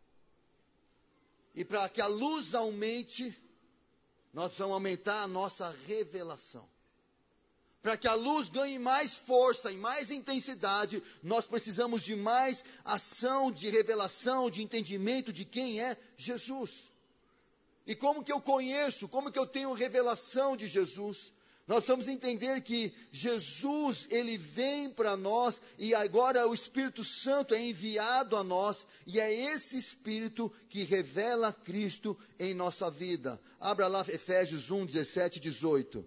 E para que a luz aumente, nós vamos aumentar a nossa revelação. Para que a luz ganhe mais força e mais intensidade, nós precisamos de mais ação, de revelação, de entendimento de quem é Jesus. E como que eu conheço, como que eu tenho revelação de Jesus? Nós precisamos entender que Jesus, Ele vem para nós, e agora o Espírito Santo é enviado a nós, e é esse Espírito que revela Cristo em nossa vida. Abra lá Efésios um, dezessete e dezoito.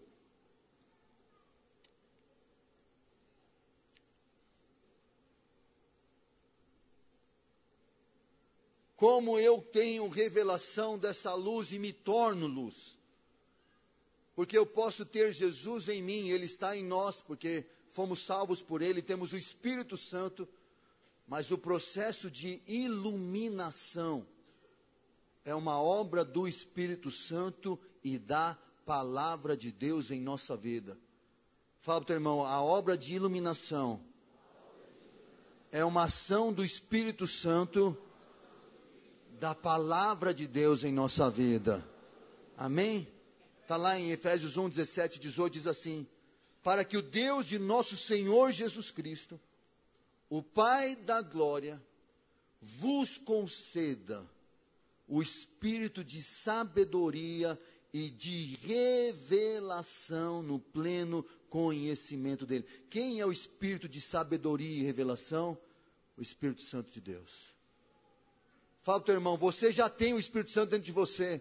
Como eu tenho revelação dessa luz e me torno luz. Porque eu posso ter Jesus em mim, Ele está em nós, porque fomos salvos por Ele, temos o Espírito Santo, mas o processo de iluminação é uma obra do Espírito Santo e da palavra de Deus em nossa vida. Fala para o teu irmão, a obra de iluminação é uma ação do Espírito Santo, da palavra de Deus em nossa vida. Amém? Está lá em Efésios um, dezessete, dezoito, diz assim: para que o Deus de nosso Senhor Jesus Cristo, o Pai da glória, vos conceda o espírito de sabedoria e de revelação no pleno conhecimento dele. Quem é o espírito de sabedoria e revelação? O Espírito Santo de Deus. Fala para o teu irmão, você já tem o Espírito Santo dentro de você.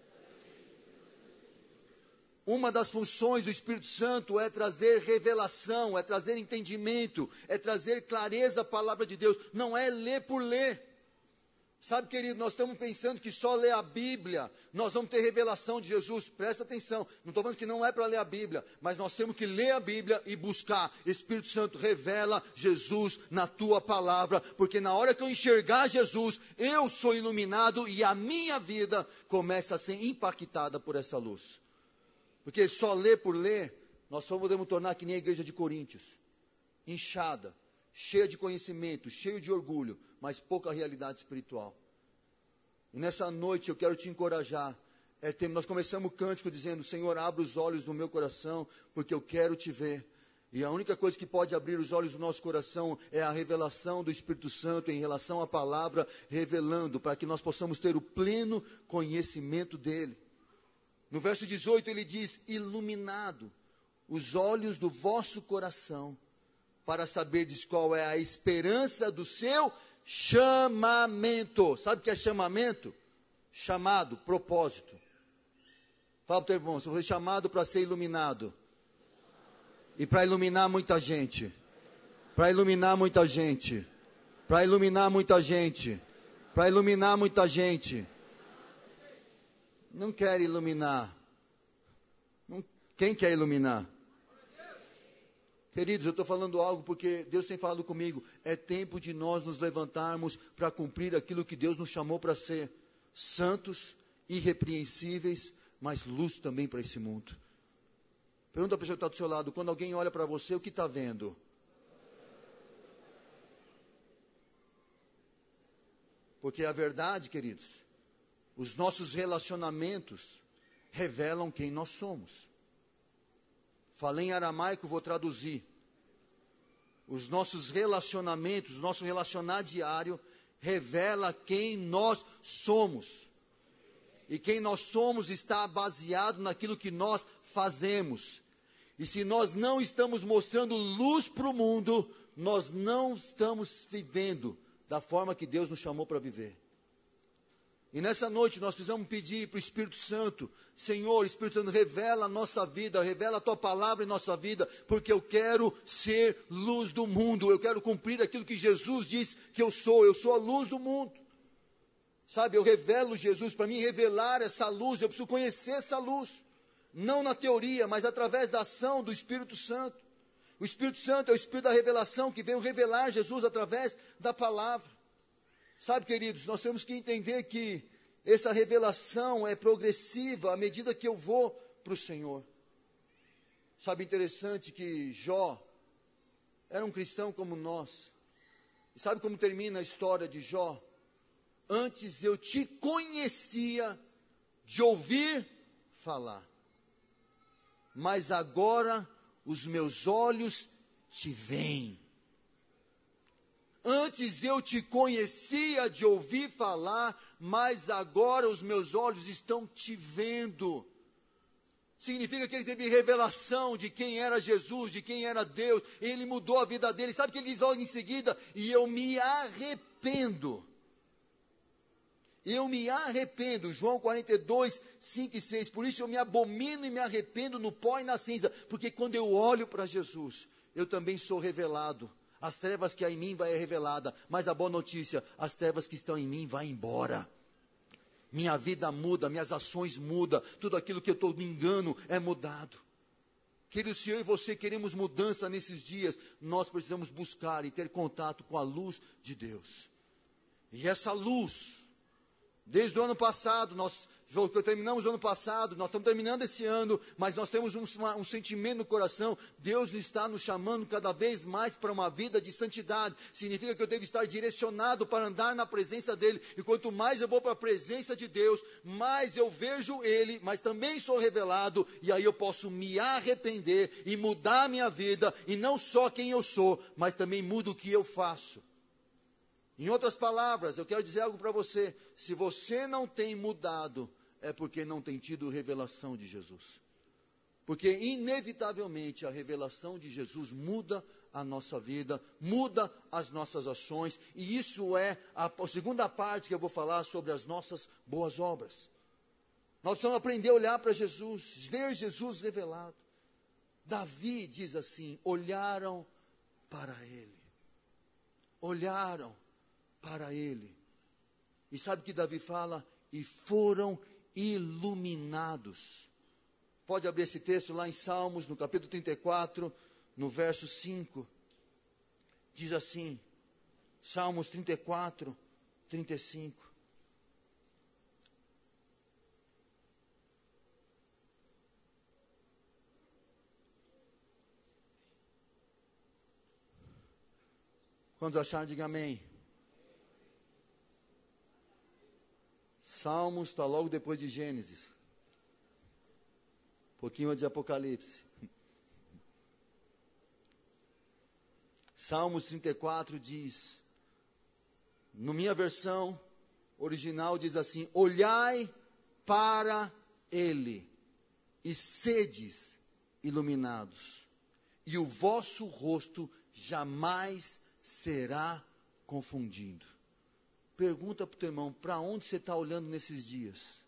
Uma das funções do Espírito Santo é trazer revelação, é trazer entendimento, é trazer clareza à palavra de Deus. Não é ler por ler. Sabe, querido, nós estamos pensando que só ler a Bíblia, nós vamos ter revelação de Jesus. Presta atenção, não estou falando que não é para ler a Bíblia, mas nós temos que ler a Bíblia e buscar. Espírito Santo, revela Jesus na tua palavra, porque na hora que eu enxergar Jesus, eu sou iluminado e a minha vida começa a ser impactada por essa luz. Porque só ler por ler, nós só podemos tornar que nem a igreja de Coríntios, inchada, cheia de conhecimento, cheio de orgulho, mas pouca realidade espiritual. E nessa noite eu quero te encorajar. É, tem, nós começamos o cântico dizendo: Senhor, abre os olhos do meu coração, porque eu quero te ver. E a única coisa que pode abrir os olhos do nosso coração é a revelação do Espírito Santo em relação à palavra, revelando, para que nós possamos ter o pleno conhecimento dele. No verso dezoito ele diz: iluminado os olhos do vosso coração, para saberdes qual é a esperança do seu chamamento. Sabe o que é chamamento? Chamado, propósito. Fala para o teu irmão, você foi chamado para ser iluminado. E para iluminar muita gente. Para iluminar muita gente. Para iluminar muita gente. Para iluminar muita gente. Não quer iluminar. Não, quem quer iluminar? Queridos, eu estou falando algo porque Deus tem falado comigo. É tempo de nós nos levantarmos para cumprir aquilo que Deus nos chamou para ser. Santos, irrepreensíveis, mas luz também para esse mundo. Pergunta a pessoa que está do seu lado, quando alguém olha para você, o que está vendo? Porque a verdade, queridos, os nossos relacionamentos revelam quem nós somos. Falei em aramaico, vou traduzir. Os nossos relacionamentos, o nosso relacionar diário, revela quem nós somos. E quem nós somos está baseado naquilo que nós fazemos. E se nós não estamos mostrando luz para o mundo, nós não estamos vivendo da forma que Deus nos chamou para viver. E nessa noite nós precisamos pedir para o Espírito Santo: Senhor, Espírito Santo, revela a nossa vida, revela a tua palavra em nossa vida, porque eu quero ser luz do mundo, eu quero cumprir aquilo que Jesus disse que eu sou, eu sou a luz do mundo. Sabe, eu revelo Jesus. Para mim revelar essa luz, eu preciso conhecer essa luz, não na teoria, mas através da ação do Espírito Santo. O Espírito Santo é o Espírito da revelação, que veio revelar Jesus através da palavra. Sabe, queridos, nós temos que entender que essa revelação é progressiva à medida que eu vou para o Senhor. Sabe, interessante que Jó era um cristão como nós. E sabe como termina a história de Jó? Antes eu te conhecia de ouvir falar, mas agora os meus olhos te veem. Antes eu te conhecia de ouvir falar, mas agora os meus olhos estão te vendo. Significa que ele teve revelação de quem era Jesus, de quem era Deus. Ele mudou a vida dele. Sabe o que ele diz logo em seguida? E eu me arrependo. Eu me arrependo. João quarenta e dois, cinco e seis. Por isso eu me abomino e me arrependo no pó e na cinza. Porque quando eu olho para Jesus, eu também sou revelado. As trevas que há em mim vai revelada, mas a boa notícia, as trevas que estão em mim vai embora. Minha vida muda, minhas ações mudam, tudo aquilo que eu estou me engano é mudado. Querido, se eu e você queremos mudança nesses dias, nós precisamos buscar e ter contato com a luz de Deus. E essa luz Desde o ano passado, nós terminamos o ano passado, nós estamos terminando esse ano, mas nós temos um, um sentimento no coração. Deus está nos chamando cada vez mais para uma vida de santidade. Significa que eu devo estar direcionado para andar na presença dEle. E quanto mais eu vou para a presença de Deus, mais eu vejo Ele, mas também sou revelado. E aí eu posso me arrepender e mudar a minha vida. E não só quem eu sou, mas também mudo o que eu faço. Em outras palavras, eu quero dizer algo para você. Se você não tem mudado, é porque não tem tido revelação de Jesus. Porque inevitavelmente a revelação de Jesus muda a nossa vida, muda as nossas ações. E isso é a, a segunda parte que eu vou falar sobre as nossas boas obras. Nós precisamos aprender a olhar para Jesus, ver Jesus revelado. Davi diz assim, olharam para Ele. Olharam para Ele. E sabe o que Davi fala? E foram iluminados. Pode abrir esse texto lá em Salmos, no capítulo trinta e quatro, no verso cinco. Diz assim, Salmos trinta e quatro, trinta e cinco. Quando acharem, diga amém. Salmos está logo depois de Gênesis. Um pouquinho antes de Apocalipse. Salmos trinta e quatro diz, na minha versão original diz assim, olhai para Ele e sedes iluminados, e o vosso rosto jamais será confundido. Pergunta para o teu irmão, para onde você está olhando nesses dias?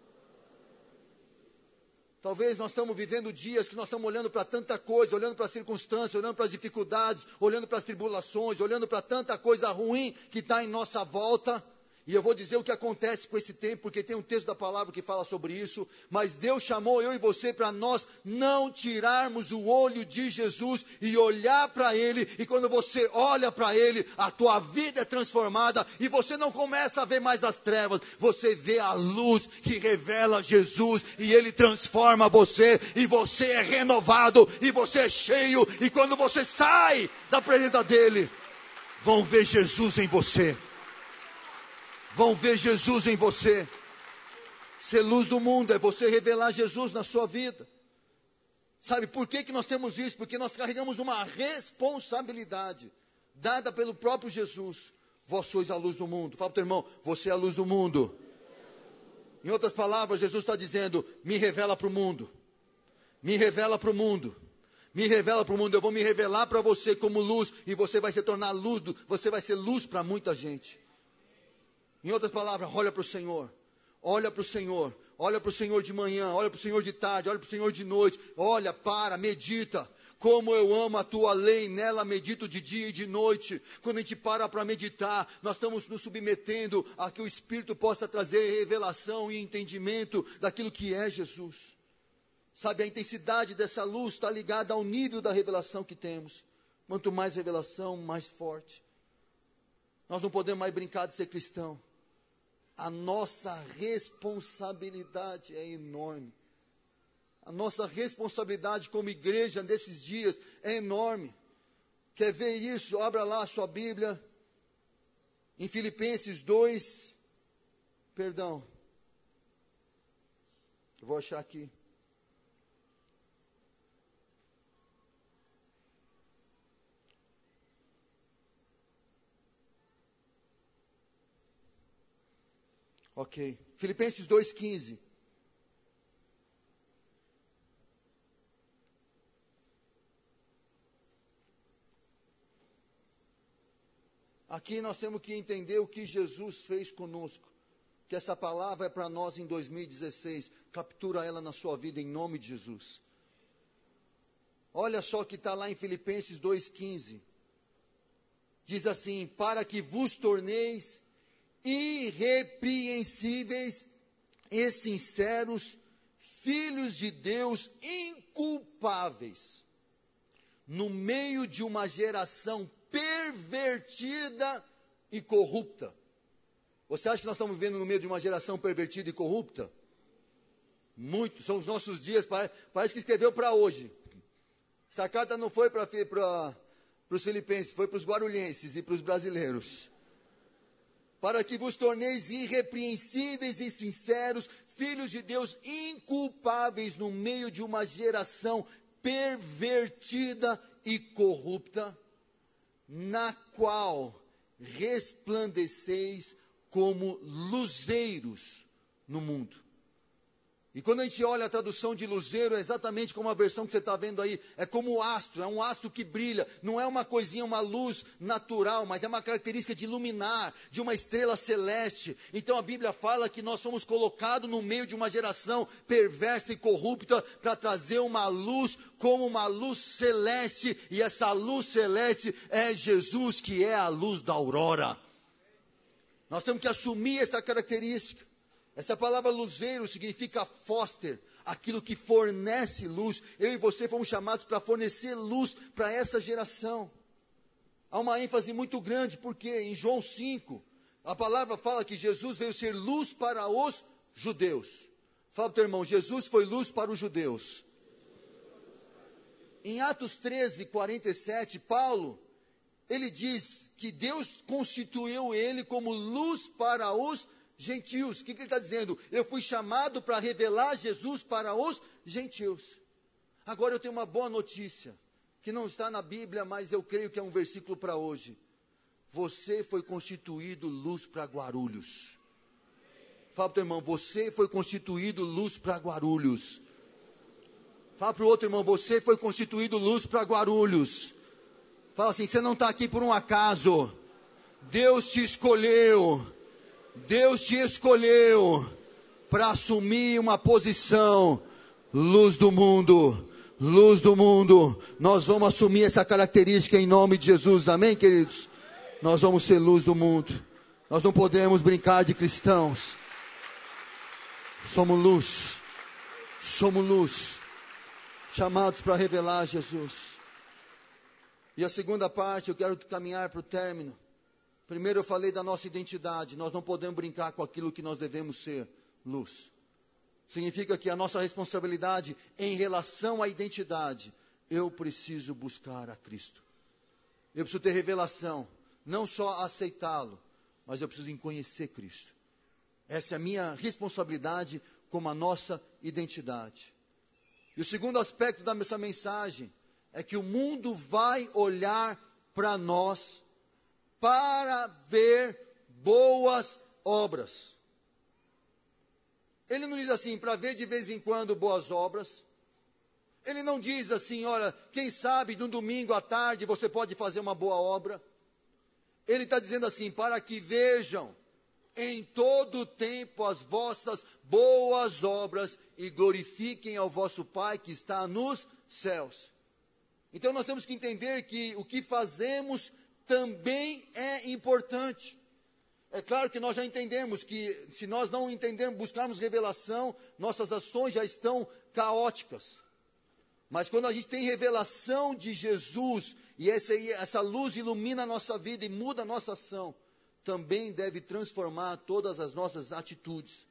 Talvez nós estamos vivendo dias que nós estamos olhando para tanta coisa, olhando para as circunstâncias, olhando para as dificuldades, olhando para as tribulações, olhando para tanta coisa ruim que está em nossa volta. E eu vou dizer o que acontece com esse tempo, porque tem um texto da palavra que fala sobre isso. Mas Deus chamou eu e você para nós não tirarmos o olho de Jesus e olhar para Ele. E quando você olha para Ele, a tua vida é transformada e você não começa a ver mais as trevas. Você vê a luz que revela Jesus e Ele transforma você. E você é renovado e você é cheio. E quando você sai da presença dEle, vão ver Jesus em você. Vão ver Jesus em você. Ser luz do mundo é você revelar Jesus na sua vida. Sabe por que que nós temos isso? Porque nós carregamos uma responsabilidade dada pelo próprio Jesus. Vós sois a luz do mundo. Fala para o teu irmão, você é a luz do mundo. Em outras palavras, Jesus está dizendo, me revela para o mundo. Me revela para o mundo. Me revela para o mundo. Eu vou me revelar para você como luz. E você vai se tornar luz. Você vai ser luz para muita gente. Em outras palavras, olha para o Senhor, olha para o Senhor, olha para o Senhor de manhã, olha para o Senhor de tarde, olha para o Senhor de noite, olha, para, medita, como eu amo a tua lei, nela medito de dia e de noite. Quando a gente para para meditar, nós estamos nos submetendo a que o Espírito possa trazer revelação e entendimento daquilo que é Jesus. Sabe, a intensidade dessa luz está ligada ao nível da revelação que temos. Quanto mais revelação, mais forte. Nós não podemos mais brincar de ser cristão. A nossa responsabilidade é enorme. A nossa responsabilidade como igreja nesses dias é enorme. Quer ver isso? Abra lá a sua Bíblia. Em Filipenses dois. Perdão. Eu vou achar aqui. Ok. Filipenses dois, quinze. Aqui nós temos que entender o que Jesus fez conosco. Que essa palavra é para nós em dois mil e dezesseis. Captura ela na sua vida em nome de Jesus. Olha só o que está lá em Filipenses dois, quinze. Diz assim, para que vos torneis irrepreensíveis e sinceros, filhos de Deus inculpáveis, no meio de uma geração pervertida e corrupta. Você acha que nós estamos vivendo no meio de uma geração pervertida e corrupta? Muito, são os nossos dias, parece que escreveu para hoje. Essa carta não foi para os filipenses, foi para os guarulhenses e para os brasileiros. Para que vos torneis irrepreensíveis e sinceros, filhos de Deus inculpáveis no meio de uma geração pervertida e corrupta, na qual resplandeceis como luzeiros no mundo. E quando a gente olha a tradução de luzeiro, é exatamente como a versão que você está vendo aí, é como astro, é um astro que brilha, não é uma coisinha, uma luz natural, mas é uma característica de iluminar, de uma estrela celeste. Então a Bíblia fala que nós somos colocados no meio de uma geração perversa e corrupta, para trazer uma luz como uma luz celeste, e essa luz celeste é Jesus, que é a luz da aurora. Nós temos que assumir essa característica. Essa palavra luzeiro significa foster, aquilo que fornece luz. Eu e você fomos chamados para fornecer luz para essa geração. Há uma ênfase muito grande, porque em João cinco, a palavra fala que Jesus veio ser luz para os judeus. Fala para o teu irmão, Jesus foi luz para os judeus. Em Atos treze, quarenta e sete, Paulo, ele diz que Deus constituiu ele como luz para os gentios. O que, que ele está dizendo? Eu fui chamado para revelar Jesus para os gentios. Agora eu tenho uma boa notícia, que não está na Bíblia, mas eu creio que é um versículo para hoje. Você foi constituído luz para Guarulhos. Fala para o teu irmão, você foi constituído luz para Guarulhos. Fala para o outro irmão, você foi constituído luz para Guarulhos. Fala assim, você não está aqui por um acaso. Deus te escolheu. Deus te escolheu para assumir uma posição, luz do mundo, luz do mundo. Nós vamos assumir essa característica em nome de Jesus, amém, queridos? Nós vamos ser luz do mundo. Nós não podemos brincar de cristãos. Somos luz, somos luz, chamados para revelar Jesus. E a segunda parte, eu quero caminhar para o término. Primeiro eu falei da nossa identidade. Nós não podemos brincar com aquilo que nós devemos ser, luz. Significa que a nossa responsabilidade em relação à identidade, eu preciso buscar a Cristo. Eu preciso ter revelação, não só aceitá-lo, mas eu preciso conhecer Cristo. Essa é a minha responsabilidade como a nossa identidade. E o segundo aspecto da nossa mensagem é que o mundo vai olhar para nós para ver boas obras. Ele não diz assim, para ver de vez em quando boas obras. Ele não diz assim, olha, quem sabe no domingo à tarde você pode fazer uma boa obra. Ele está dizendo assim, para que vejam em todo o tempo as vossas boas obras e glorifiquem ao vosso Pai que está nos céus. Então nós temos que entender que o que fazemos também é importante. É claro que nós já entendemos que se nós não entendermos, buscarmos revelação, nossas ações já estão caóticas. Mas quando a gente tem revelação de Jesus, e essa, essa luz ilumina a nossa vida e muda a nossa ação, também deve transformar todas as nossas atitudes.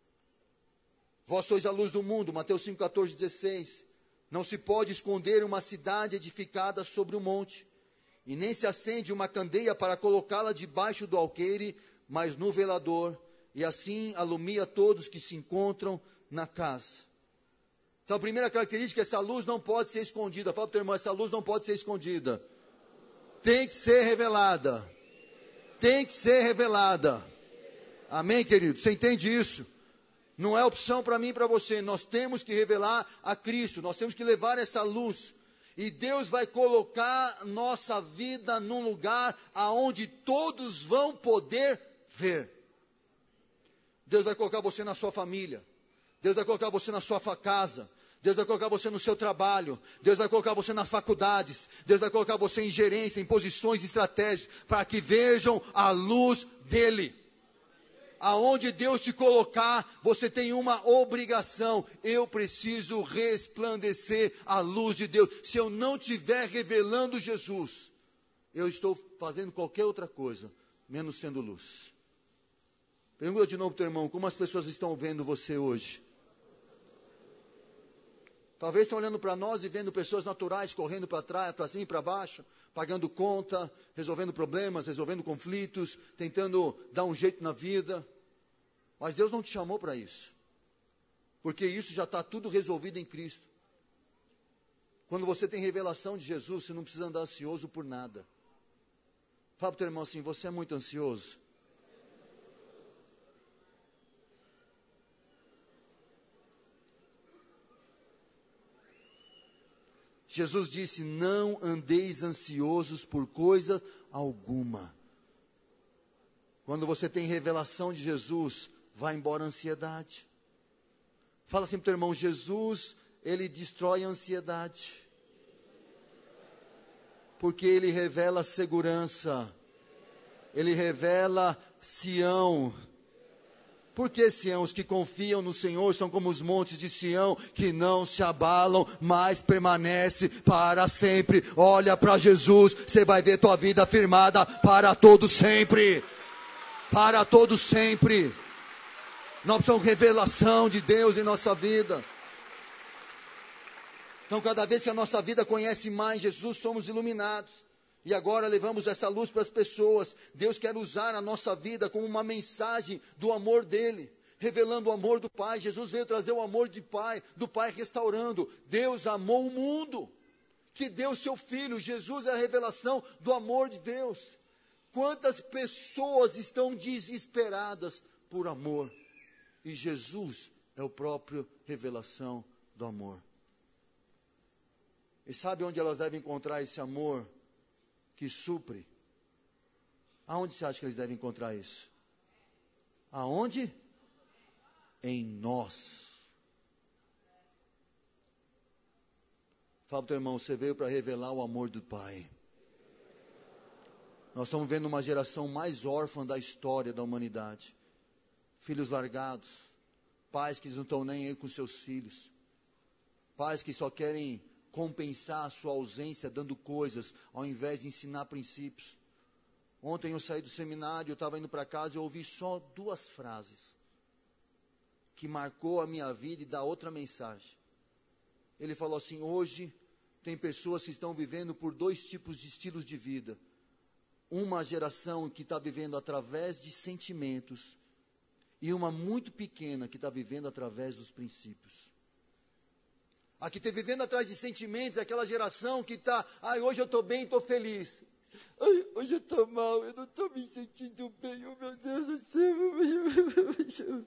Vós sois a luz do mundo, Mateus cinco, quatorze, dezesseis. Não se pode esconder uma cidade edificada sobre um monte, e nem se acende uma candeia para colocá-la debaixo do alqueire, mas no velador, e assim alumia todos que se encontram na casa. Então a primeira característica é essa luz não pode ser escondida. Fala para o teu irmão, essa luz não pode ser escondida. Tem que ser revelada. Tem que ser revelada. Amém, querido? Você entende isso? Não é opção para mim e para você. Nós temos que revelar a Cristo. Nós temos que levar essa luz. E Deus vai colocar nossa vida num lugar aonde todos vão poder ver. Deus vai colocar você na sua família. Deus vai colocar você na sua casa. Deus vai colocar você no seu trabalho. Deus vai colocar você nas faculdades. Deus vai colocar você em gerência, em posições estratégicas, para que vejam a luz dele. Aonde Deus te colocar, você tem uma obrigação. Eu preciso resplandecer a luz de Deus. Se eu não estiver revelando Jesus, eu estou fazendo qualquer outra coisa, menos sendo luz. Pergunta de novo para o teu irmão, como as pessoas estão vendo você hoje? Talvez estão olhando para nós e vendo pessoas naturais correndo para trás, para cima e para baixo, pagando conta, resolvendo problemas, resolvendo conflitos, tentando dar um jeito na vida. Mas Deus não te chamou para isso. Porque isso já está tudo resolvido em Cristo. Quando você tem revelação de Jesus, você não precisa andar ansioso por nada. Fala para o teu irmão assim, você é muito ansioso. Jesus disse, não andeis ansiosos por coisa alguma. Quando você tem revelação de Jesus, vai embora a ansiedade. Fala assim para o teu irmão, Jesus, ele destrói a ansiedade. Porque ele revela segurança. Ele revela Sião. Porque, Sião, os que confiam no Senhor são como os montes de Sião, que não se abalam, mas permanece para sempre. Olha para Jesus, você vai ver tua vida firmada para todo sempre. Para todo sempre. Nós precisamos de revelação de Deus em nossa vida. Então, cada vez que a nossa vida conhece mais Jesus, somos iluminados. E agora levamos essa luz para as pessoas. Deus quer usar a nossa vida como uma mensagem do amor dele, revelando o amor do Pai. Jesus veio trazer o amor de Pai, do Pai restaurando. Deus amou o mundo, que deu seu Filho. Jesus é a revelação do amor de Deus. Quantas pessoas estão desesperadas por amor? E Jesus é o próprio revelação do amor. E sabe onde elas devem encontrar esse amor que supre? Aonde você acha que eles devem encontrar isso? Aonde? Em nós. Fala para o teu irmão, você veio para revelar o amor do Pai. Nós estamos vendo uma geração mais órfã da história da humanidade. Filhos largados, pais que não estão nem aí com seus filhos, pais que só querem compensar a sua ausência dando coisas, ao invés de ensinar princípios. Ontem eu saí do seminário, eu estava indo para casa e eu ouvi só duas frases que marcou a minha vida e dá outra mensagem. Ele falou assim, hoje tem pessoas que estão vivendo por dois tipos de estilos de vida. Uma geração que está vivendo através de sentimentos e uma muito pequena que está vivendo através dos princípios. A que está vivendo atrás de sentimentos, é aquela geração que está, ai, hoje eu estou bem, estou feliz. Ai, hoje eu estou mal, eu não estou me sentindo bem, oh meu Deus do céu.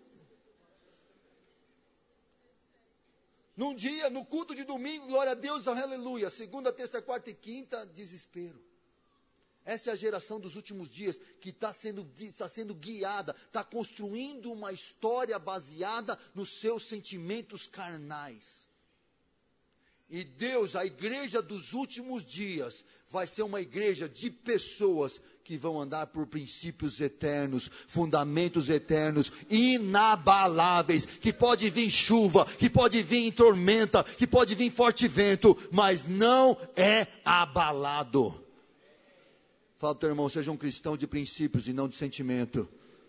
Num dia, no culto de domingo, glória a Deus, aleluia. Segunda, terça, quarta e quinta, desespero. Essa é a geração dos últimos dias, que está sendo, está sendo guiada, está construindo uma história baseada nos seus sentimentos carnais. E Deus, a igreja dos últimos dias, vai ser uma igreja de pessoas que vão andar por princípios eternos, fundamentos eternos, inabaláveis, que pode vir chuva, que pode vir tormenta, que pode vir forte vento, mas não é abalado. Fala para o teu irmão, seja um cristão de princípios e não de sentimento.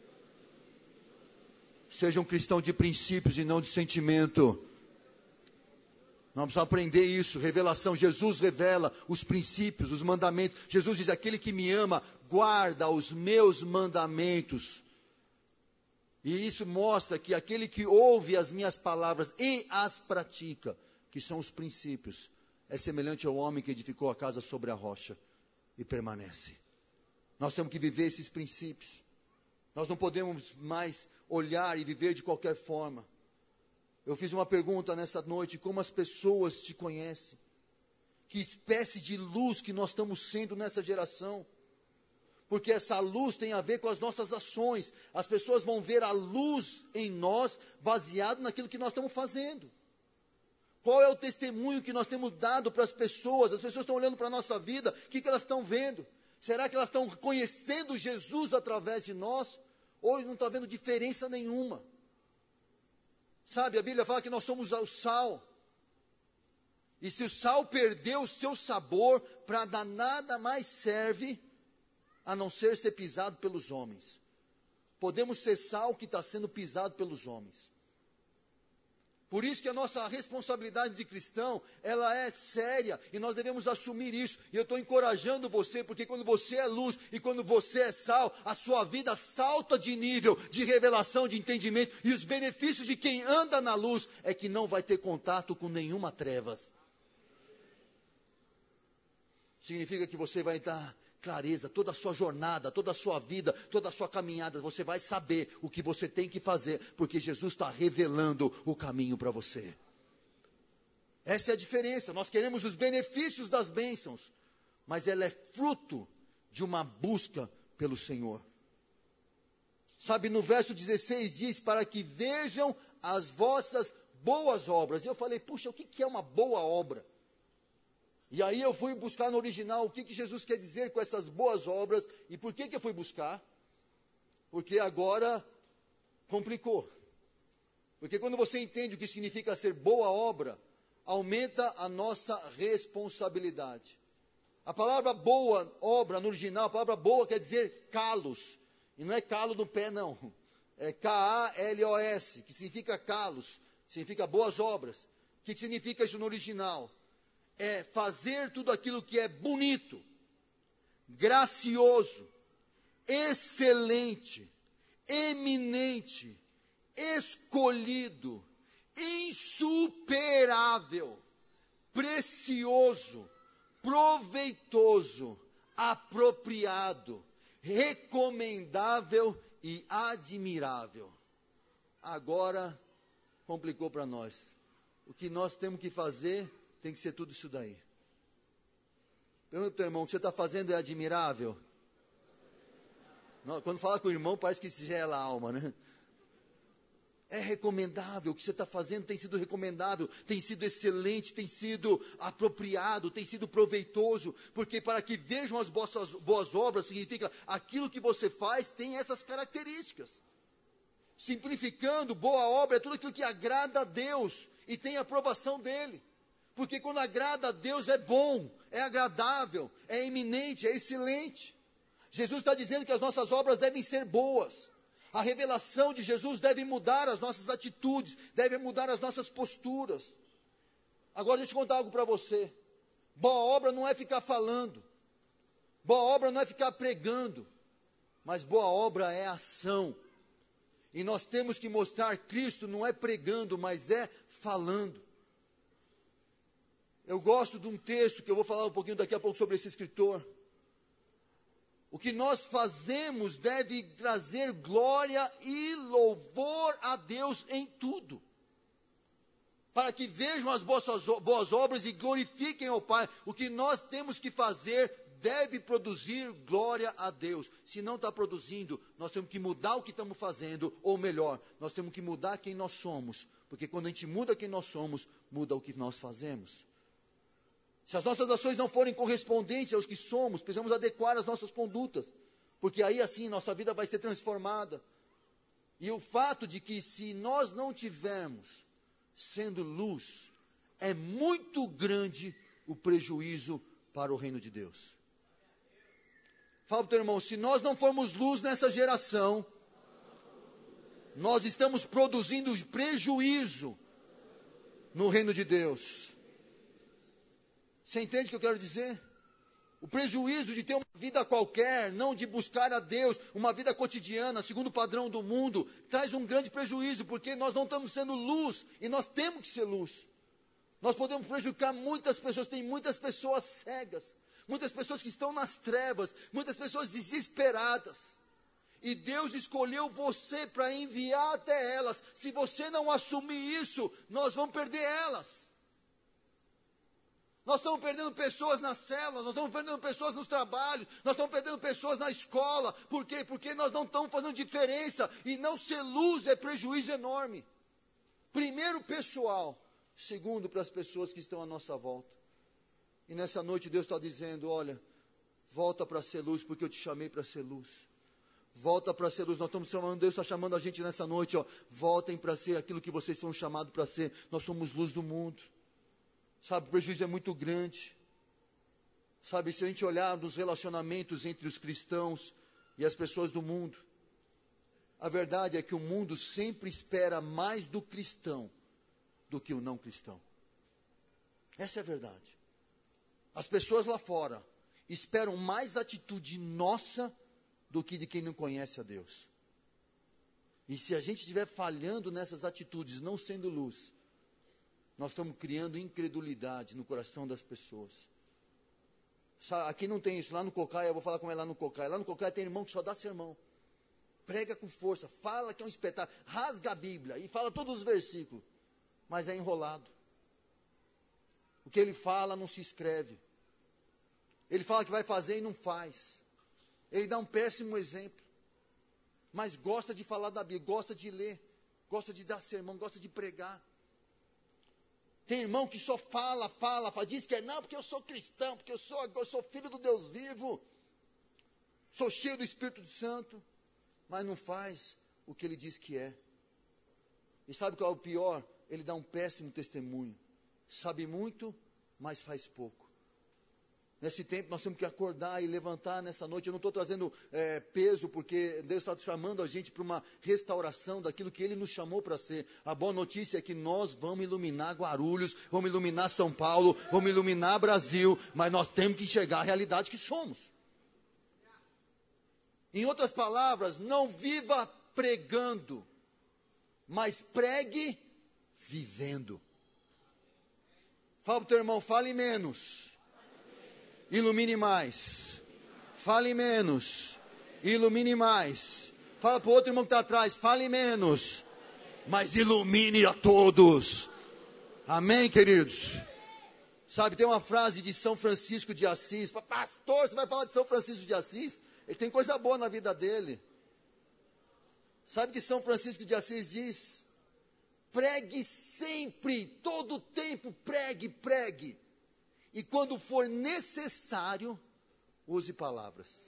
Seja um cristão de princípios e não de sentimento. Nós precisamos aprender isso, revelação. Jesus revela os princípios, os mandamentos. Jesus diz, aquele que me ama, guarda os meus mandamentos. E isso mostra que aquele que ouve as minhas palavras e as pratica, que são os princípios, é semelhante ao homem que edificou a casa sobre a rocha e permanece. Nós temos que viver esses princípios. Nós não podemos mais olhar e viver de qualquer forma. Eu fiz uma pergunta nessa noite, como as pessoas te conhecem? Que espécie de luz que nós estamos sendo nessa geração? Porque essa luz tem a ver com as nossas ações. As pessoas vão ver a luz em nós, baseado naquilo que nós estamos fazendo. Qual é o testemunho que nós temos dado para as pessoas? As pessoas estão olhando para a nossa vida, o que, que elas estão vendo? Será que elas estão conhecendo Jesus através de nós? Ou não está vendo diferença nenhuma? Sabe, a Bíblia fala que nós somos o sal. E se o sal perdeu o seu sabor, para nada mais serve, a não ser ser pisado pelos homens. podemos ser sal que está sendo pisado pelos homens. Por isso que a nossa responsabilidade de cristão, ela é séria, e nós devemos assumir isso. E eu estou encorajando você, porque quando você é luz, e quando você é sal, a sua vida salta de nível, de revelação, de entendimento, e os benefícios de quem anda na luz, é que não vai ter contato com nenhuma trevas. Significa que você vai dar clareza, toda a sua jornada, toda a sua vida, toda a sua caminhada, você vai saber o que você tem que fazer, porque Jesus está revelando o caminho para você. Essa é a diferença. Nós queremos os benefícios das bênçãos, mas ela é fruto de uma busca pelo Senhor. Sabe, no verso dezesseis diz, para que vejam as vossas boas obras. E eu falei, puxa, o que é uma boa obra? E aí eu fui buscar no original o que, que Jesus quer dizer com essas boas obras. E por que, que eu fui buscar? Porque agora complicou. Porque quando você entende o que significa ser boa obra, aumenta a nossa responsabilidade. A palavra boa obra no original, a palavra boa quer dizer calos. E não é calo no pé não. É K A L O S, que significa calos, significa boas obras. O que, que significa isso no original? É fazer tudo aquilo que é bonito, gracioso, excelente, eminente, escolhido, insuperável, precioso, proveitoso, apropriado, recomendável e admirável. Agora complicou para nós. O que nós temos que fazer tem que ser tudo isso daí. Pergunta para o teu irmão, o que você está fazendo é admirável? Não, quando fala com o irmão, parece que isso gela a alma, né? É recomendável, o que você está fazendo tem sido recomendável, tem sido excelente, tem sido apropriado, tem sido proveitoso, porque para que vejam as boas, boas obras, significa aquilo que você faz tem essas características. Simplificando, boa obra é tudo aquilo que agrada a Deus e tem a aprovação dele. Porque quando agrada a Deus é bom, é agradável, é eminente, é excelente. Jesus está dizendo que as nossas obras devem ser boas. A revelação de Jesus deve mudar as nossas atitudes, deve mudar as nossas posturas. Agora deixa eu contar algo para você. Boa obra não é ficar falando. Boa obra não é ficar pregando. Mas boa obra é ação. E nós temos que mostrar Cristo não é pregando, mas é falando. Eu gosto de um texto que eu vou falar um pouquinho daqui a pouco sobre esse escritor. O que nós fazemos deve trazer glória e louvor a Deus em tudo. Para que vejam as boas, boas obras e glorifiquem ao Pai. O que nós temos que fazer deve produzir glória a Deus. Se não está produzindo, nós temos que mudar o que estamos fazendo. Ou melhor, nós temos que mudar quem nós somos. Porque quando a gente muda quem nós somos, muda o que nós fazemos. Se as nossas ações não forem correspondentes aos que somos, precisamos adequar as nossas condutas, porque aí assim nossa vida vai ser transformada. E o fato de que se nós não tivermos sendo luz, é muito grande o prejuízo para o reino de Deus. Fala para o teu irmão, se nós não formos luz nessa geração, nós estamos produzindo prejuízo no reino de Deus. Você entende o que eu quero dizer? O prejuízo de ter uma vida qualquer, não de buscar a Deus, uma vida cotidiana, segundo o padrão do mundo, traz um grande prejuízo, porque nós não estamos sendo luz, e nós temos que ser luz. Nós podemos prejudicar muitas pessoas, tem muitas pessoas cegas, muitas pessoas que estão nas trevas, muitas pessoas desesperadas. E Deus escolheu você para enviar até elas. Se você não assumir isso, nós vamos perder elas. Nós estamos perdendo pessoas nas células, nós estamos perdendo pessoas nos trabalhos, nós estamos perdendo pessoas na escola. Por quê? Porque nós não estamos fazendo diferença. E não ser luz é prejuízo enorme. Primeiro, pessoal. Segundo, para as pessoas que estão à nossa volta. E nessa noite Deus está dizendo, olha, volta para ser luz, porque eu te chamei para ser luz. Volta para ser luz. Nós estamos chamando, Deus está chamando a gente nessa noite, ó, voltem para ser aquilo que vocês foram chamados para ser. Nós somos luz do mundo. Sabe, o prejuízo é muito grande. Sabe, se a gente olhar nos relacionamentos entre os cristãos e as pessoas do mundo, A verdade é que o mundo sempre espera mais do cristão do que o não cristão. Essa é a verdade. As pessoas lá fora esperam mais atitude nossa do que de quem não conhece a Deus. E se a gente estiver falhando nessas atitudes, não sendo luz, nós estamos criando incredulidade no coração das pessoas. Aqui não tem isso, lá no Cocaia, eu vou falar com ela lá no Cocaia. Lá no Cocaia tem irmão que só dá sermão. Prega com força, fala que é um espetáculo, rasga a Bíblia e fala todos os versículos, mas é enrolado. O que ele fala não se escreve. Ele fala que vai fazer e não faz. Ele dá um péssimo exemplo. Mas gosta de falar da Bíblia, gosta de ler, gosta de dar sermão, gosta de pregar. Tem irmão que só fala, fala, fala, diz que é não, porque eu sou cristão, porque eu sou, eu sou filho do Deus vivo, sou cheio do Espírito Santo, mas não faz o que ele diz que é. E sabe qual é o pior? Ele dá um péssimo testemunho. Sabe muito, mas faz pouco. Nesse tempo nós temos que acordar e levantar nessa noite. Eu não estou trazendo é, peso, porque Deus está chamando a gente para uma restauração daquilo que Ele nos chamou para ser. A boa notícia é que nós vamos iluminar Guarulhos, vamos iluminar São Paulo, vamos iluminar Brasil, mas nós temos que enxergar a realidade que somos. Em outras palavras, não viva pregando, mas pregue vivendo. Fala para o teu irmão, fale menos. Ilumine mais. Fale menos. Ilumine mais. Fala para o outro irmão que está atrás, fale menos, mas ilumine a todos. Amém, queridos? Sabe, tem uma frase de São Francisco de Assis. Pastor, você vai falar de São Francisco de Assis? Ele tem coisa boa na vida dele. Sabe o que São Francisco de Assis diz? Pregue sempre, todo o tempo, pregue, pregue. E quando for necessário, use palavras.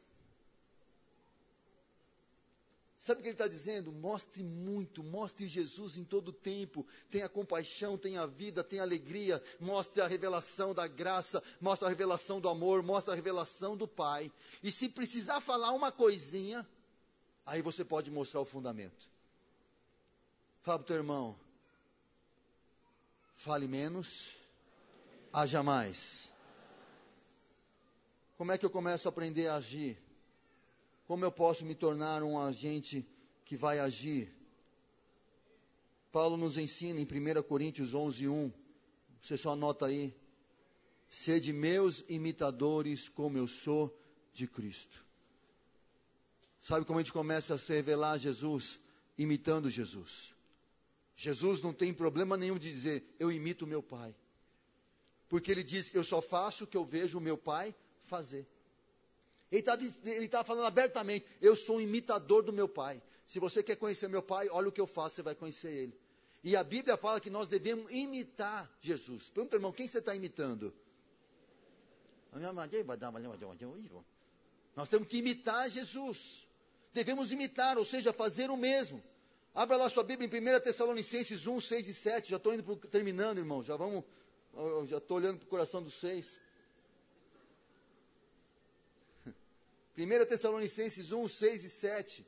Sabe o que ele está dizendo? Mostre muito, mostre Jesus em todo o tempo. Tenha compaixão, tenha vida, tenha alegria. Mostre a revelação da graça, mostre a revelação do amor, mostre a revelação do Pai. E se precisar falar uma coisinha, aí você pode mostrar o fundamento. Fala para o teu irmão, fale menos, haja mais. Como é que eu começo a aprender a agir? Como eu posso me tornar um agente que vai agir? Paulo nos ensina em primeira Coríntios onze, um. Você só anota aí. Sede meus imitadores, como eu sou de Cristo. Sabe como a gente começa a se revelar a Jesus? Imitando Jesus. Jesus não tem problema nenhum de dizer, eu imito o meu Pai. Porque ele diz, eu só faço o que eu vejo o meu Pai fazer. Ele está ele tá falando abertamente, eu sou um imitador do meu Pai. Se você quer conhecer meu Pai, olha o que eu faço, você vai conhecer Ele. E a Bíblia fala que nós devemos imitar Jesus. Pergunta, irmão, quem você está imitando? Nós temos que imitar Jesus. Devemos imitar, ou seja, fazer o mesmo. Abra lá sua Bíblia em primeira Tessalonicenses um, seis e sete. Já estou indo pro, terminando, irmão. Já vamos, eu já estou olhando para o coração dos seis. primeira Tessalonicenses um, seis e sete.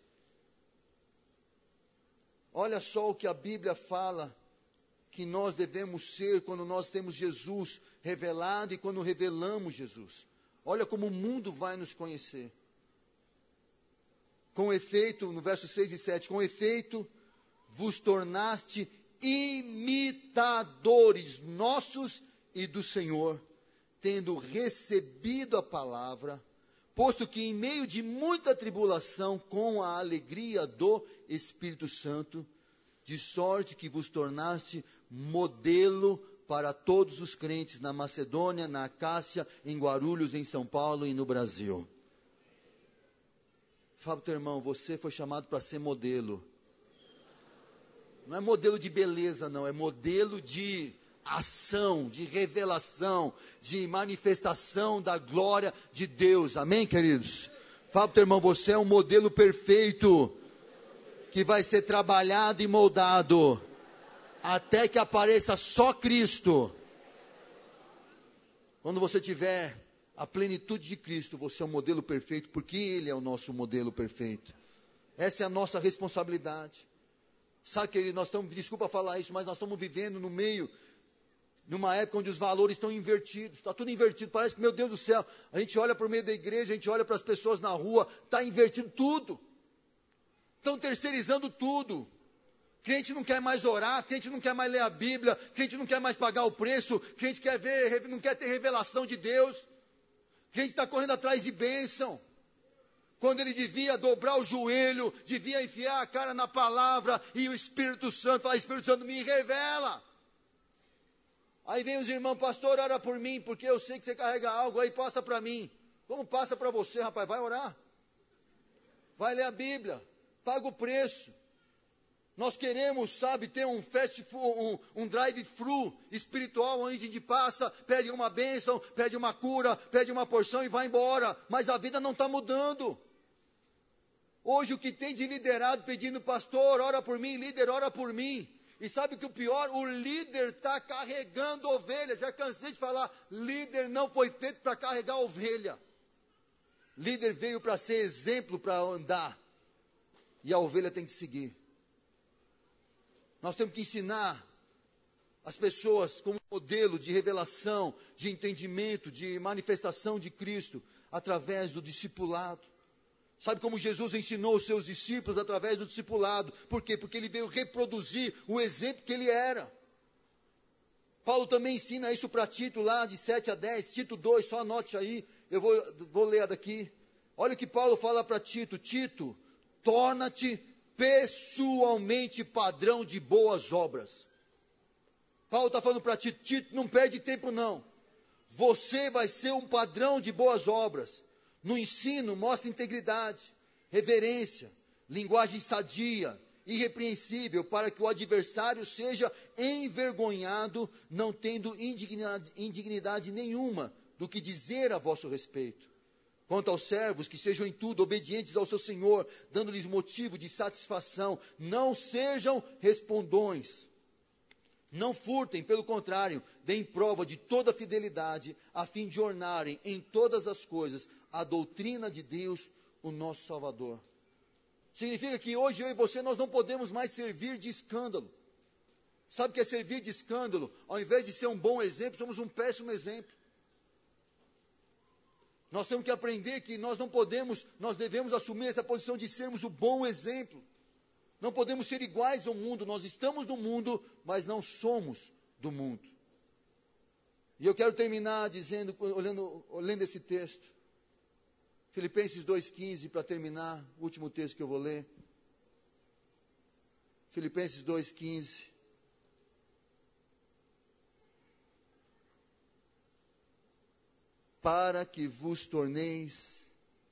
Olha só o que a Bíblia fala que nós devemos ser quando nós temos Jesus revelado e quando revelamos Jesus. Olha como o mundo vai nos conhecer. Com efeito, no verso seis e sete, com efeito, vos tornaste imitadores nossos e do Senhor, tendo recebido a palavra, posto que em meio de muita tribulação, com a alegria do Espírito Santo, de sorte que vos tornaste modelo para todos os crentes na Macedônia, na Acácia, em Guarulhos, em São Paulo e no Brasil. Fala para o teu irmão, você foi chamado para ser modelo. Não é modelo de beleza, não, é modelo de ação, de revelação, de manifestação da glória de Deus. Amém, queridos? Fala para o teu irmão, você é um modelo perfeito, que vai ser trabalhado e moldado, até que apareça só Cristo. Quando você tiver a plenitude de Cristo, você é um modelo perfeito, porque Ele é o nosso modelo perfeito. Essa é a nossa responsabilidade. Sabe, querido, nós estamos, desculpa falar isso, mas nós estamos vivendo no meio, numa época onde os valores estão invertidos, está tudo invertido, parece que, meu Deus do céu, a gente olha para o meio da igreja, a gente olha para as pessoas na rua, está invertido tudo, estão terceirizando tudo. Crente não quer mais orar, crente não quer mais ler a Bíblia, crente não quer mais pagar o preço, crente quer ver, não quer ter revelação de Deus, crente está correndo atrás de bênção, quando ele devia dobrar o joelho, devia enfiar a cara na palavra, e o Espírito Santo, fala, Espírito Santo me revela. Aí vem os irmãos, pastor, ora por mim, porque eu sei que você carrega algo, aí passa para mim. Como passa para você, rapaz? Vai orar, vai ler a Bíblia, paga o preço. Nós queremos, sabe, ter um fast food, um, um drive-thru espiritual, onde a gente passa, pede uma bênção, pede uma cura, pede uma porção e vai embora. Mas a vida não está mudando. Hoje o que tem de liderado pedindo, pastor, ora por mim, líder, ora por mim. E sabe o que o pior? O líder está carregando ovelha. Já cansei de falar, líder não foi feito para carregar ovelha. Líder veio para ser exemplo, para andar. E a ovelha tem que seguir. Nós temos que ensinar as pessoas como modelo de revelação, de entendimento, de manifestação de Cristo, através do discipulado. Sabe como Jesus ensinou os seus discípulos através do discipulado? Por quê? Porque ele veio reproduzir o exemplo que ele era. Paulo também ensina isso para Tito, lá de sete a dez, Tito dois, só anote aí, eu vou, vou ler daqui. Olha o que Paulo fala para Tito, Tito, torna-te pessoalmente padrão de boas obras. Paulo está falando para Tito, Tito, não perde tempo não. Você vai ser um padrão de boas obras. No ensino, mostra integridade, reverência, linguagem sadia, irrepreensível, para que o adversário seja envergonhado, não tendo indignidade, indignidade nenhuma do que dizer a vosso respeito. Quanto aos servos, que sejam em tudo obedientes ao seu Senhor, dando-lhes motivo de satisfação, não sejam respondões. Não furtem, pelo contrário, deem prova de toda fidelidade, a fim de ornarem em todas as coisas a doutrina de Deus, o nosso Salvador. Significa que hoje eu e você, nós não podemos mais servir de escândalo. Sabe o que é servir de escândalo? Ao invés de ser um bom exemplo, somos um péssimo exemplo. Nós temos que aprender que nós não podemos, nós devemos assumir essa posição de sermos o bom exemplo. Não podemos ser iguais ao mundo, nós estamos no mundo, mas não somos do mundo. E eu quero terminar dizendo, olhando, olhando esse texto, Filipenses dois, quinze, para terminar, o último texto que eu vou ler. Filipenses dois, quinze. Para que vos torneis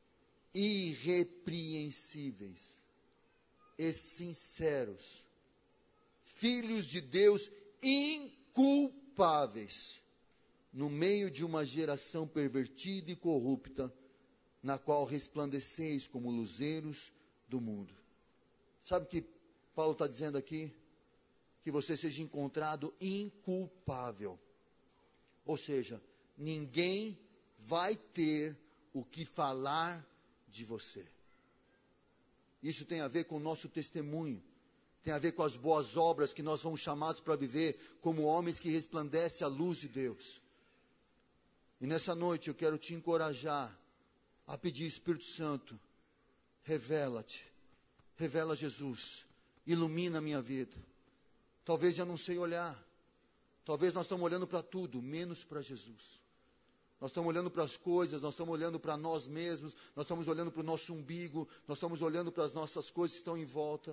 irrepreensíveis e sinceros, filhos de Deus inculpáveis, no meio de uma geração pervertida e corrupta, na qual resplandeceis como luzeiros do mundo. Sabe o que Paulo está dizendo aqui? Que você seja encontrado inculpável. Ou seja, ninguém vai ter o que falar de você. Isso tem a ver com o nosso testemunho, tem a ver com as boas obras que nós fomos chamados para viver como homens que resplandecem a luz de Deus. E nessa noite eu quero te encorajar a pedir, Espírito Santo, revela-te, revela Jesus, ilumina a minha vida. Talvez eu não sei olhar, talvez nós estamos olhando para tudo, menos para Jesus. Nós estamos olhando para as coisas, nós estamos olhando para nós mesmos, nós estamos olhando para o nosso umbigo, nós estamos olhando para as nossas coisas que estão em volta.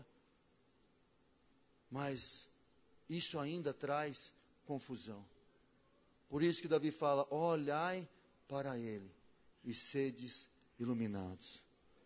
Mas isso ainda traz confusão. Por isso que Davi fala, olhai para ele e sedes iluminados.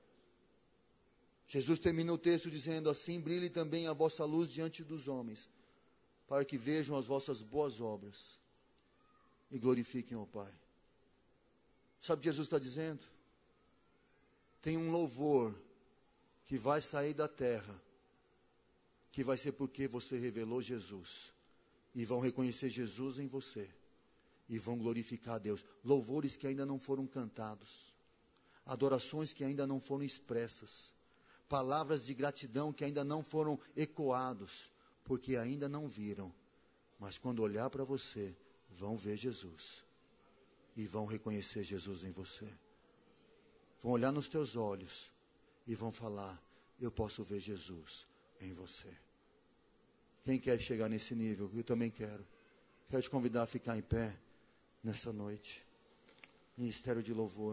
Jesus termina o texto dizendo assim, brilhe também a vossa luz diante dos homens, para que vejam as vossas boas obras e glorifiquem ao Pai. Sabe o que Jesus está dizendo? Tem um louvor que vai sair da terra, que vai ser porque você revelou Jesus, e vão reconhecer Jesus em você, e vão glorificar a Deus. Louvores que ainda não foram cantados, adorações que ainda não foram expressas, palavras de gratidão que ainda não foram ecoados, porque ainda não viram. Mas quando olhar para você, vão ver Jesus. E vão reconhecer Jesus em você. Vão olhar nos teus olhos e vão falar: eu posso ver Jesus em você. Quem quer chegar nesse nível? Eu também quero. Quero te convidar a ficar em pé nessa noite. Ministério de louvor.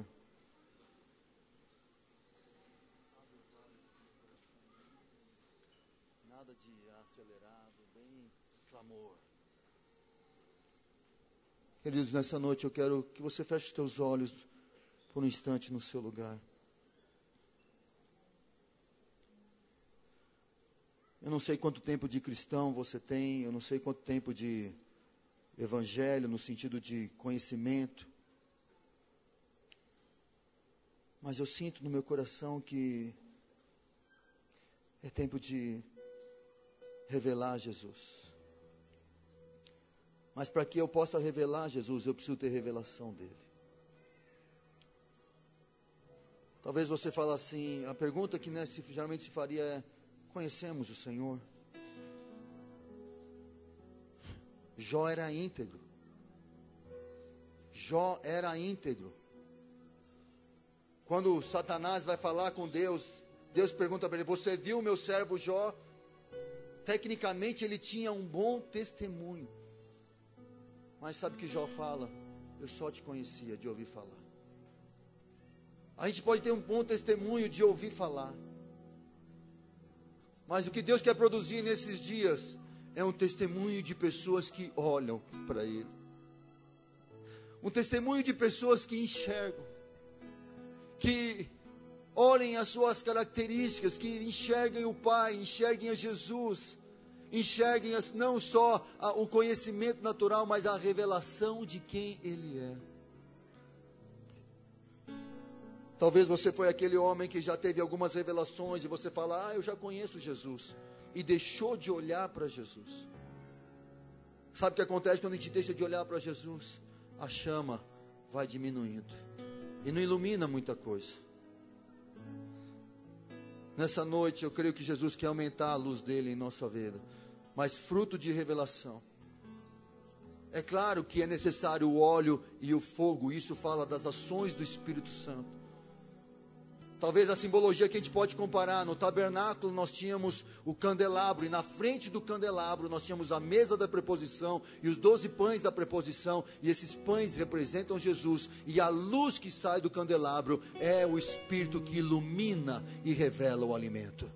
Nada de acelerado, bem clamor. Queridos, nessa noite eu quero que você feche os teus olhos por um instante no seu lugar. Eu não sei quanto tempo de cristão você tem, eu não sei quanto tempo de evangelho, no sentido de conhecimento. Mas eu sinto no meu coração que é tempo de revelar Jesus. Mas para que eu possa revelar Jesus, eu preciso ter revelação dele. Talvez você fale assim, a pergunta que né, se, geralmente se faria é: conhecemos o Senhor? Jó era íntegro. Jó era íntegro. Quando Satanás vai falar com Deus, Deus pergunta para ele: você viu o meu servo Jó? Tecnicamente ele tinha um bom testemunho. Mas sabe o que Jó fala? Eu só te conhecia de ouvir falar. A gente pode ter um bom testemunho de ouvir falar. Mas o que Deus quer produzir nesses dias é um testemunho de pessoas que olham para Ele. Um testemunho de pessoas que enxergam. Que olhem as suas características, que enxerguem o Pai, enxerguem a Jesus. Enxerguem as, não só a, o conhecimento natural, mas a revelação de quem Ele é. Talvez você foi aquele homem que já teve algumas revelações e você fala: ah, eu já conheço Jesus, e deixou de olhar para Jesus. Sabe o que acontece quando a gente deixa de olhar para Jesus? A chama vai diminuindo e não ilumina muita coisa. Nessa noite eu creio que Jesus quer aumentar a luz dele em nossa vida, mas fruto de revelação. É claro que é necessário o óleo e o fogo, isso fala das ações do Espírito Santo. Talvez a simbologia que a gente pode comparar, no tabernáculo nós tínhamos o candelabro, e na frente do candelabro nós tínhamos a mesa da preposição, e os doze pães da preposição, e esses pães representam Jesus, e a luz que sai do candelabro é o Espírito que ilumina e revela o alimento.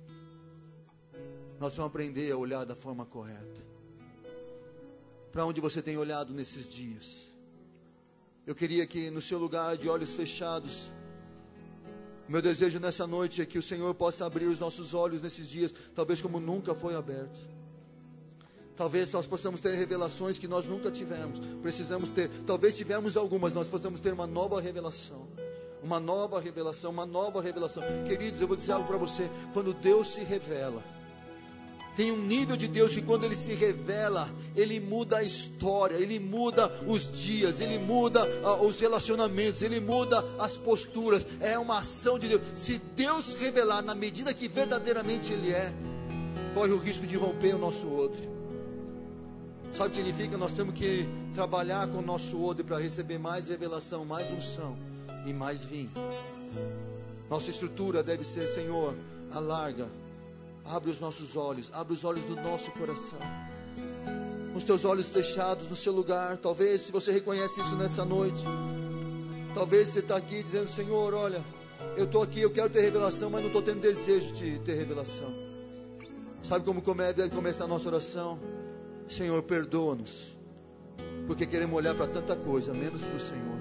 Nós vamos aprender a olhar da forma correta. Para onde você tem olhado nesses dias? Eu queria que no seu lugar de olhos fechados, meu desejo nessa noite é que o Senhor possa abrir os nossos olhos nesses dias, talvez como nunca foi aberto. Talvez nós possamos ter revelações que nós nunca tivemos, precisamos ter. Talvez tivemos algumas, nós possamos ter uma nova revelação. Uma nova revelação, uma nova revelação. Queridos, eu vou dizer algo para você. Quando Deus se revela, tem um nível de Deus que quando Ele se revela, Ele muda a história, Ele muda os dias, Ele muda uh, os relacionamentos, Ele muda as posturas. É uma ação de Deus. Se Deus revelar na medida que verdadeiramente Ele é, corre o risco de romper o nosso odre. Sabe o que significa? Nós temos que trabalhar com o nosso odre para receber mais revelação, mais unção e mais vinho. Nossa estrutura deve ser: Senhor, alarga, abre os nossos olhos, abre os olhos do nosso coração. Com os teus olhos fechados no seu lugar. Talvez, se você reconhece isso nessa noite, talvez você está aqui dizendo: Senhor, olha, eu estou aqui, eu quero ter revelação, mas não estou tendo desejo de ter revelação. Sabe como deve começar a nossa oração? Senhor, perdoa-nos, porque queremos olhar para tanta coisa, menos para o Senhor.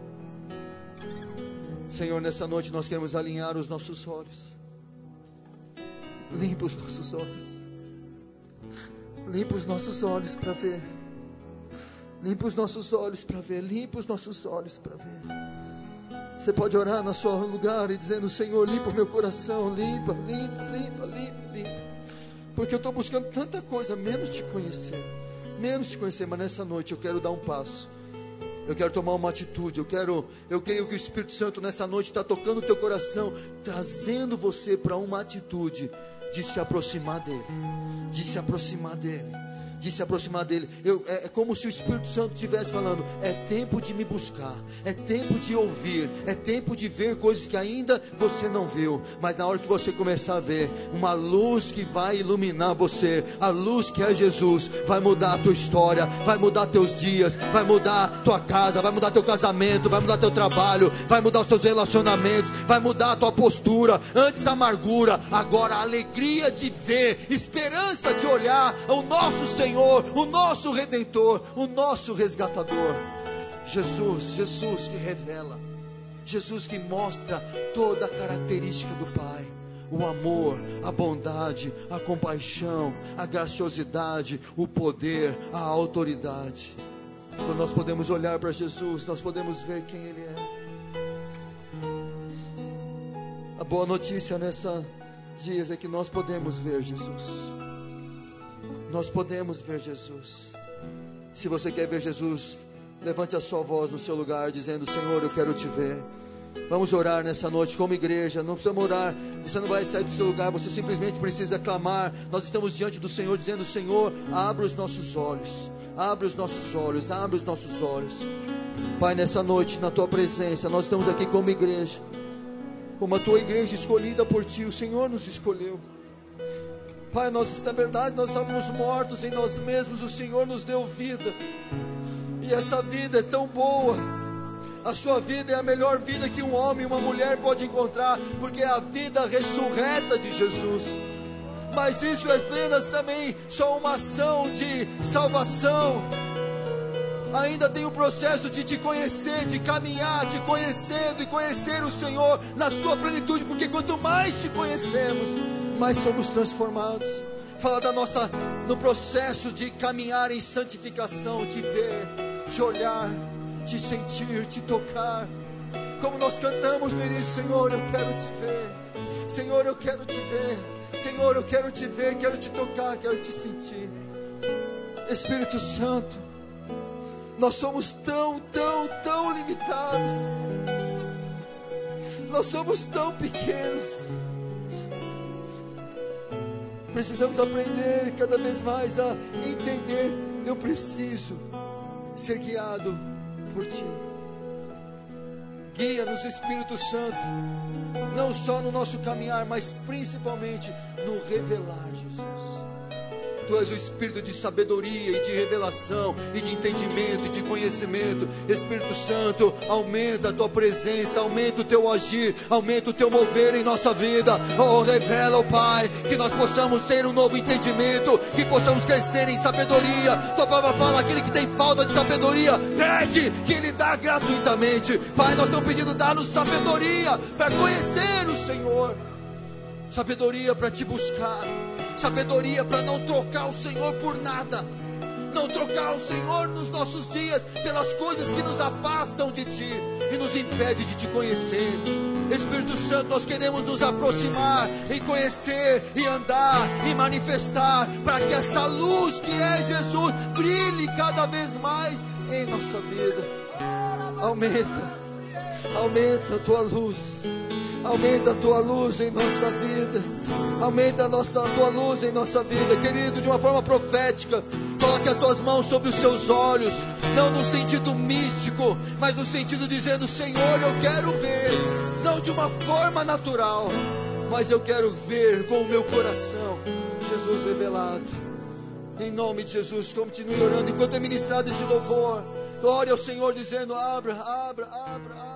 Senhor, nessa noite nós queremos alinhar os nossos olhos. Limpa os nossos olhos. Limpa os nossos olhos para ver. Limpa os nossos olhos para ver. Limpa os nossos olhos para ver. Você pode orar no seu lugar e dizendo: Senhor, limpa o meu coração. Limpa, limpa, limpa, limpa, limpa. Porque eu estou buscando tanta coisa, menos te conhecer. Menos te conhecer, mas nessa noite eu quero dar um passo. Eu quero tomar uma atitude. Eu quero, eu creio que o Espírito Santo nessa noite está tocando o teu coração, trazendo você para uma atitude de se aproximar dele, de se aproximar dele, de se aproximar dele. Eu, é, é como se o Espírito Santo estivesse falando: é tempo de me buscar, é tempo de ouvir, é tempo de ver coisas que ainda você não viu, mas na hora que você começar a ver, uma luz que vai iluminar você, a luz que é Jesus, vai mudar a tua história, vai mudar teus dias, vai mudar tua casa, vai mudar teu casamento, vai mudar teu trabalho, vai mudar os teus relacionamentos, vai mudar a tua postura. Antes a amargura, agora a alegria de ver, esperança de olhar o nosso Senhor, o nosso Redentor, o nosso resgatador. Jesus, Jesus que revela, Jesus que mostra toda a característica do Pai: o amor, a bondade, a compaixão, a graciosidade, o poder, a autoridade. Quando nós podemos olhar para Jesus, nós podemos ver quem Ele é. A boa notícia nesses dias é que nós podemos ver Jesus. Nós podemos ver Jesus. Se você quer ver Jesus, levante a sua voz no seu lugar, dizendo: Senhor, eu quero te ver. Vamos orar nessa noite como igreja. Não precisa orar, você não vai sair do seu lugar, você simplesmente precisa clamar. Nós estamos diante do Senhor, dizendo: Senhor, abre os nossos olhos, abre os nossos olhos, abre os nossos olhos. Pai, nessa noite, na tua presença, nós estamos aqui como igreja, como a tua igreja escolhida por ti. O Senhor nos escolheu. Pai, nós, na verdade, nós estávamos mortos em nós mesmos. O Senhor nos deu vida, e essa vida é tão boa. A sua vida é a melhor vida que um homem e uma mulher pode encontrar, porque é a vida ressurreta de Jesus. Mas isso é apenas também só uma ação de salvação. Ainda tem o processo de te conhecer, de caminhar, te conhecendo e conhecer o Senhor na sua plenitude, porque quanto mais te conhecemos, mais somos transformados. Fala da nossa, no processo de caminhar em santificação, de ver, de olhar, de sentir, de tocar. Como nós cantamos no início: Senhor, eu quero te ver. Senhor, eu quero te ver. Senhor, eu quero te ver, quero te tocar, quero te sentir. Espírito Santo, nós somos tão, tão, tão limitados. Nós somos tão pequenos. Precisamos aprender cada vez mais a entender: eu preciso ser guiado por ti. Guia-nos, Espírito Santo, não só no nosso caminhar, mas principalmente no revelar Jesus. Tu és o Espírito de sabedoria e de revelação, e de entendimento e de conhecimento. Espírito Santo, aumenta a tua presença, aumenta o teu agir, aumenta o teu mover em nossa vida. Oh, revela, oh Pai, que nós possamos ter um novo entendimento, que possamos crescer em sabedoria. Tua palavra fala: aquele que tem falta de sabedoria, pede, que Ele dá gratuitamente. Pai, nós estamos pedindo: dá-nos sabedoria para conhecer o Senhor, sabedoria para te buscar, sabedoria para não trocar o Senhor por nada, não trocar o Senhor nos nossos dias pelas coisas que nos afastam de ti e nos impede de te conhecer. Espírito Santo, nós queremos nos aproximar e conhecer e andar e manifestar, para que essa luz que é Jesus brilhe cada vez mais em nossa vida. Aumenta, aumenta a tua luz, aumenta a tua luz em nossa vida, aumenta a, nossa, a tua luz em nossa vida. Querido, de uma forma profética, coloque as tuas mãos sobre os seus olhos, não no sentido místico, mas no sentido dizendo: Senhor, eu quero ver, não de uma forma natural, mas eu quero ver com o meu coração Jesus revelado. Em nome de Jesus, continue orando enquanto é ministrado esse louvor. Glória ao Senhor, dizendo: abra, abra, abra, abra.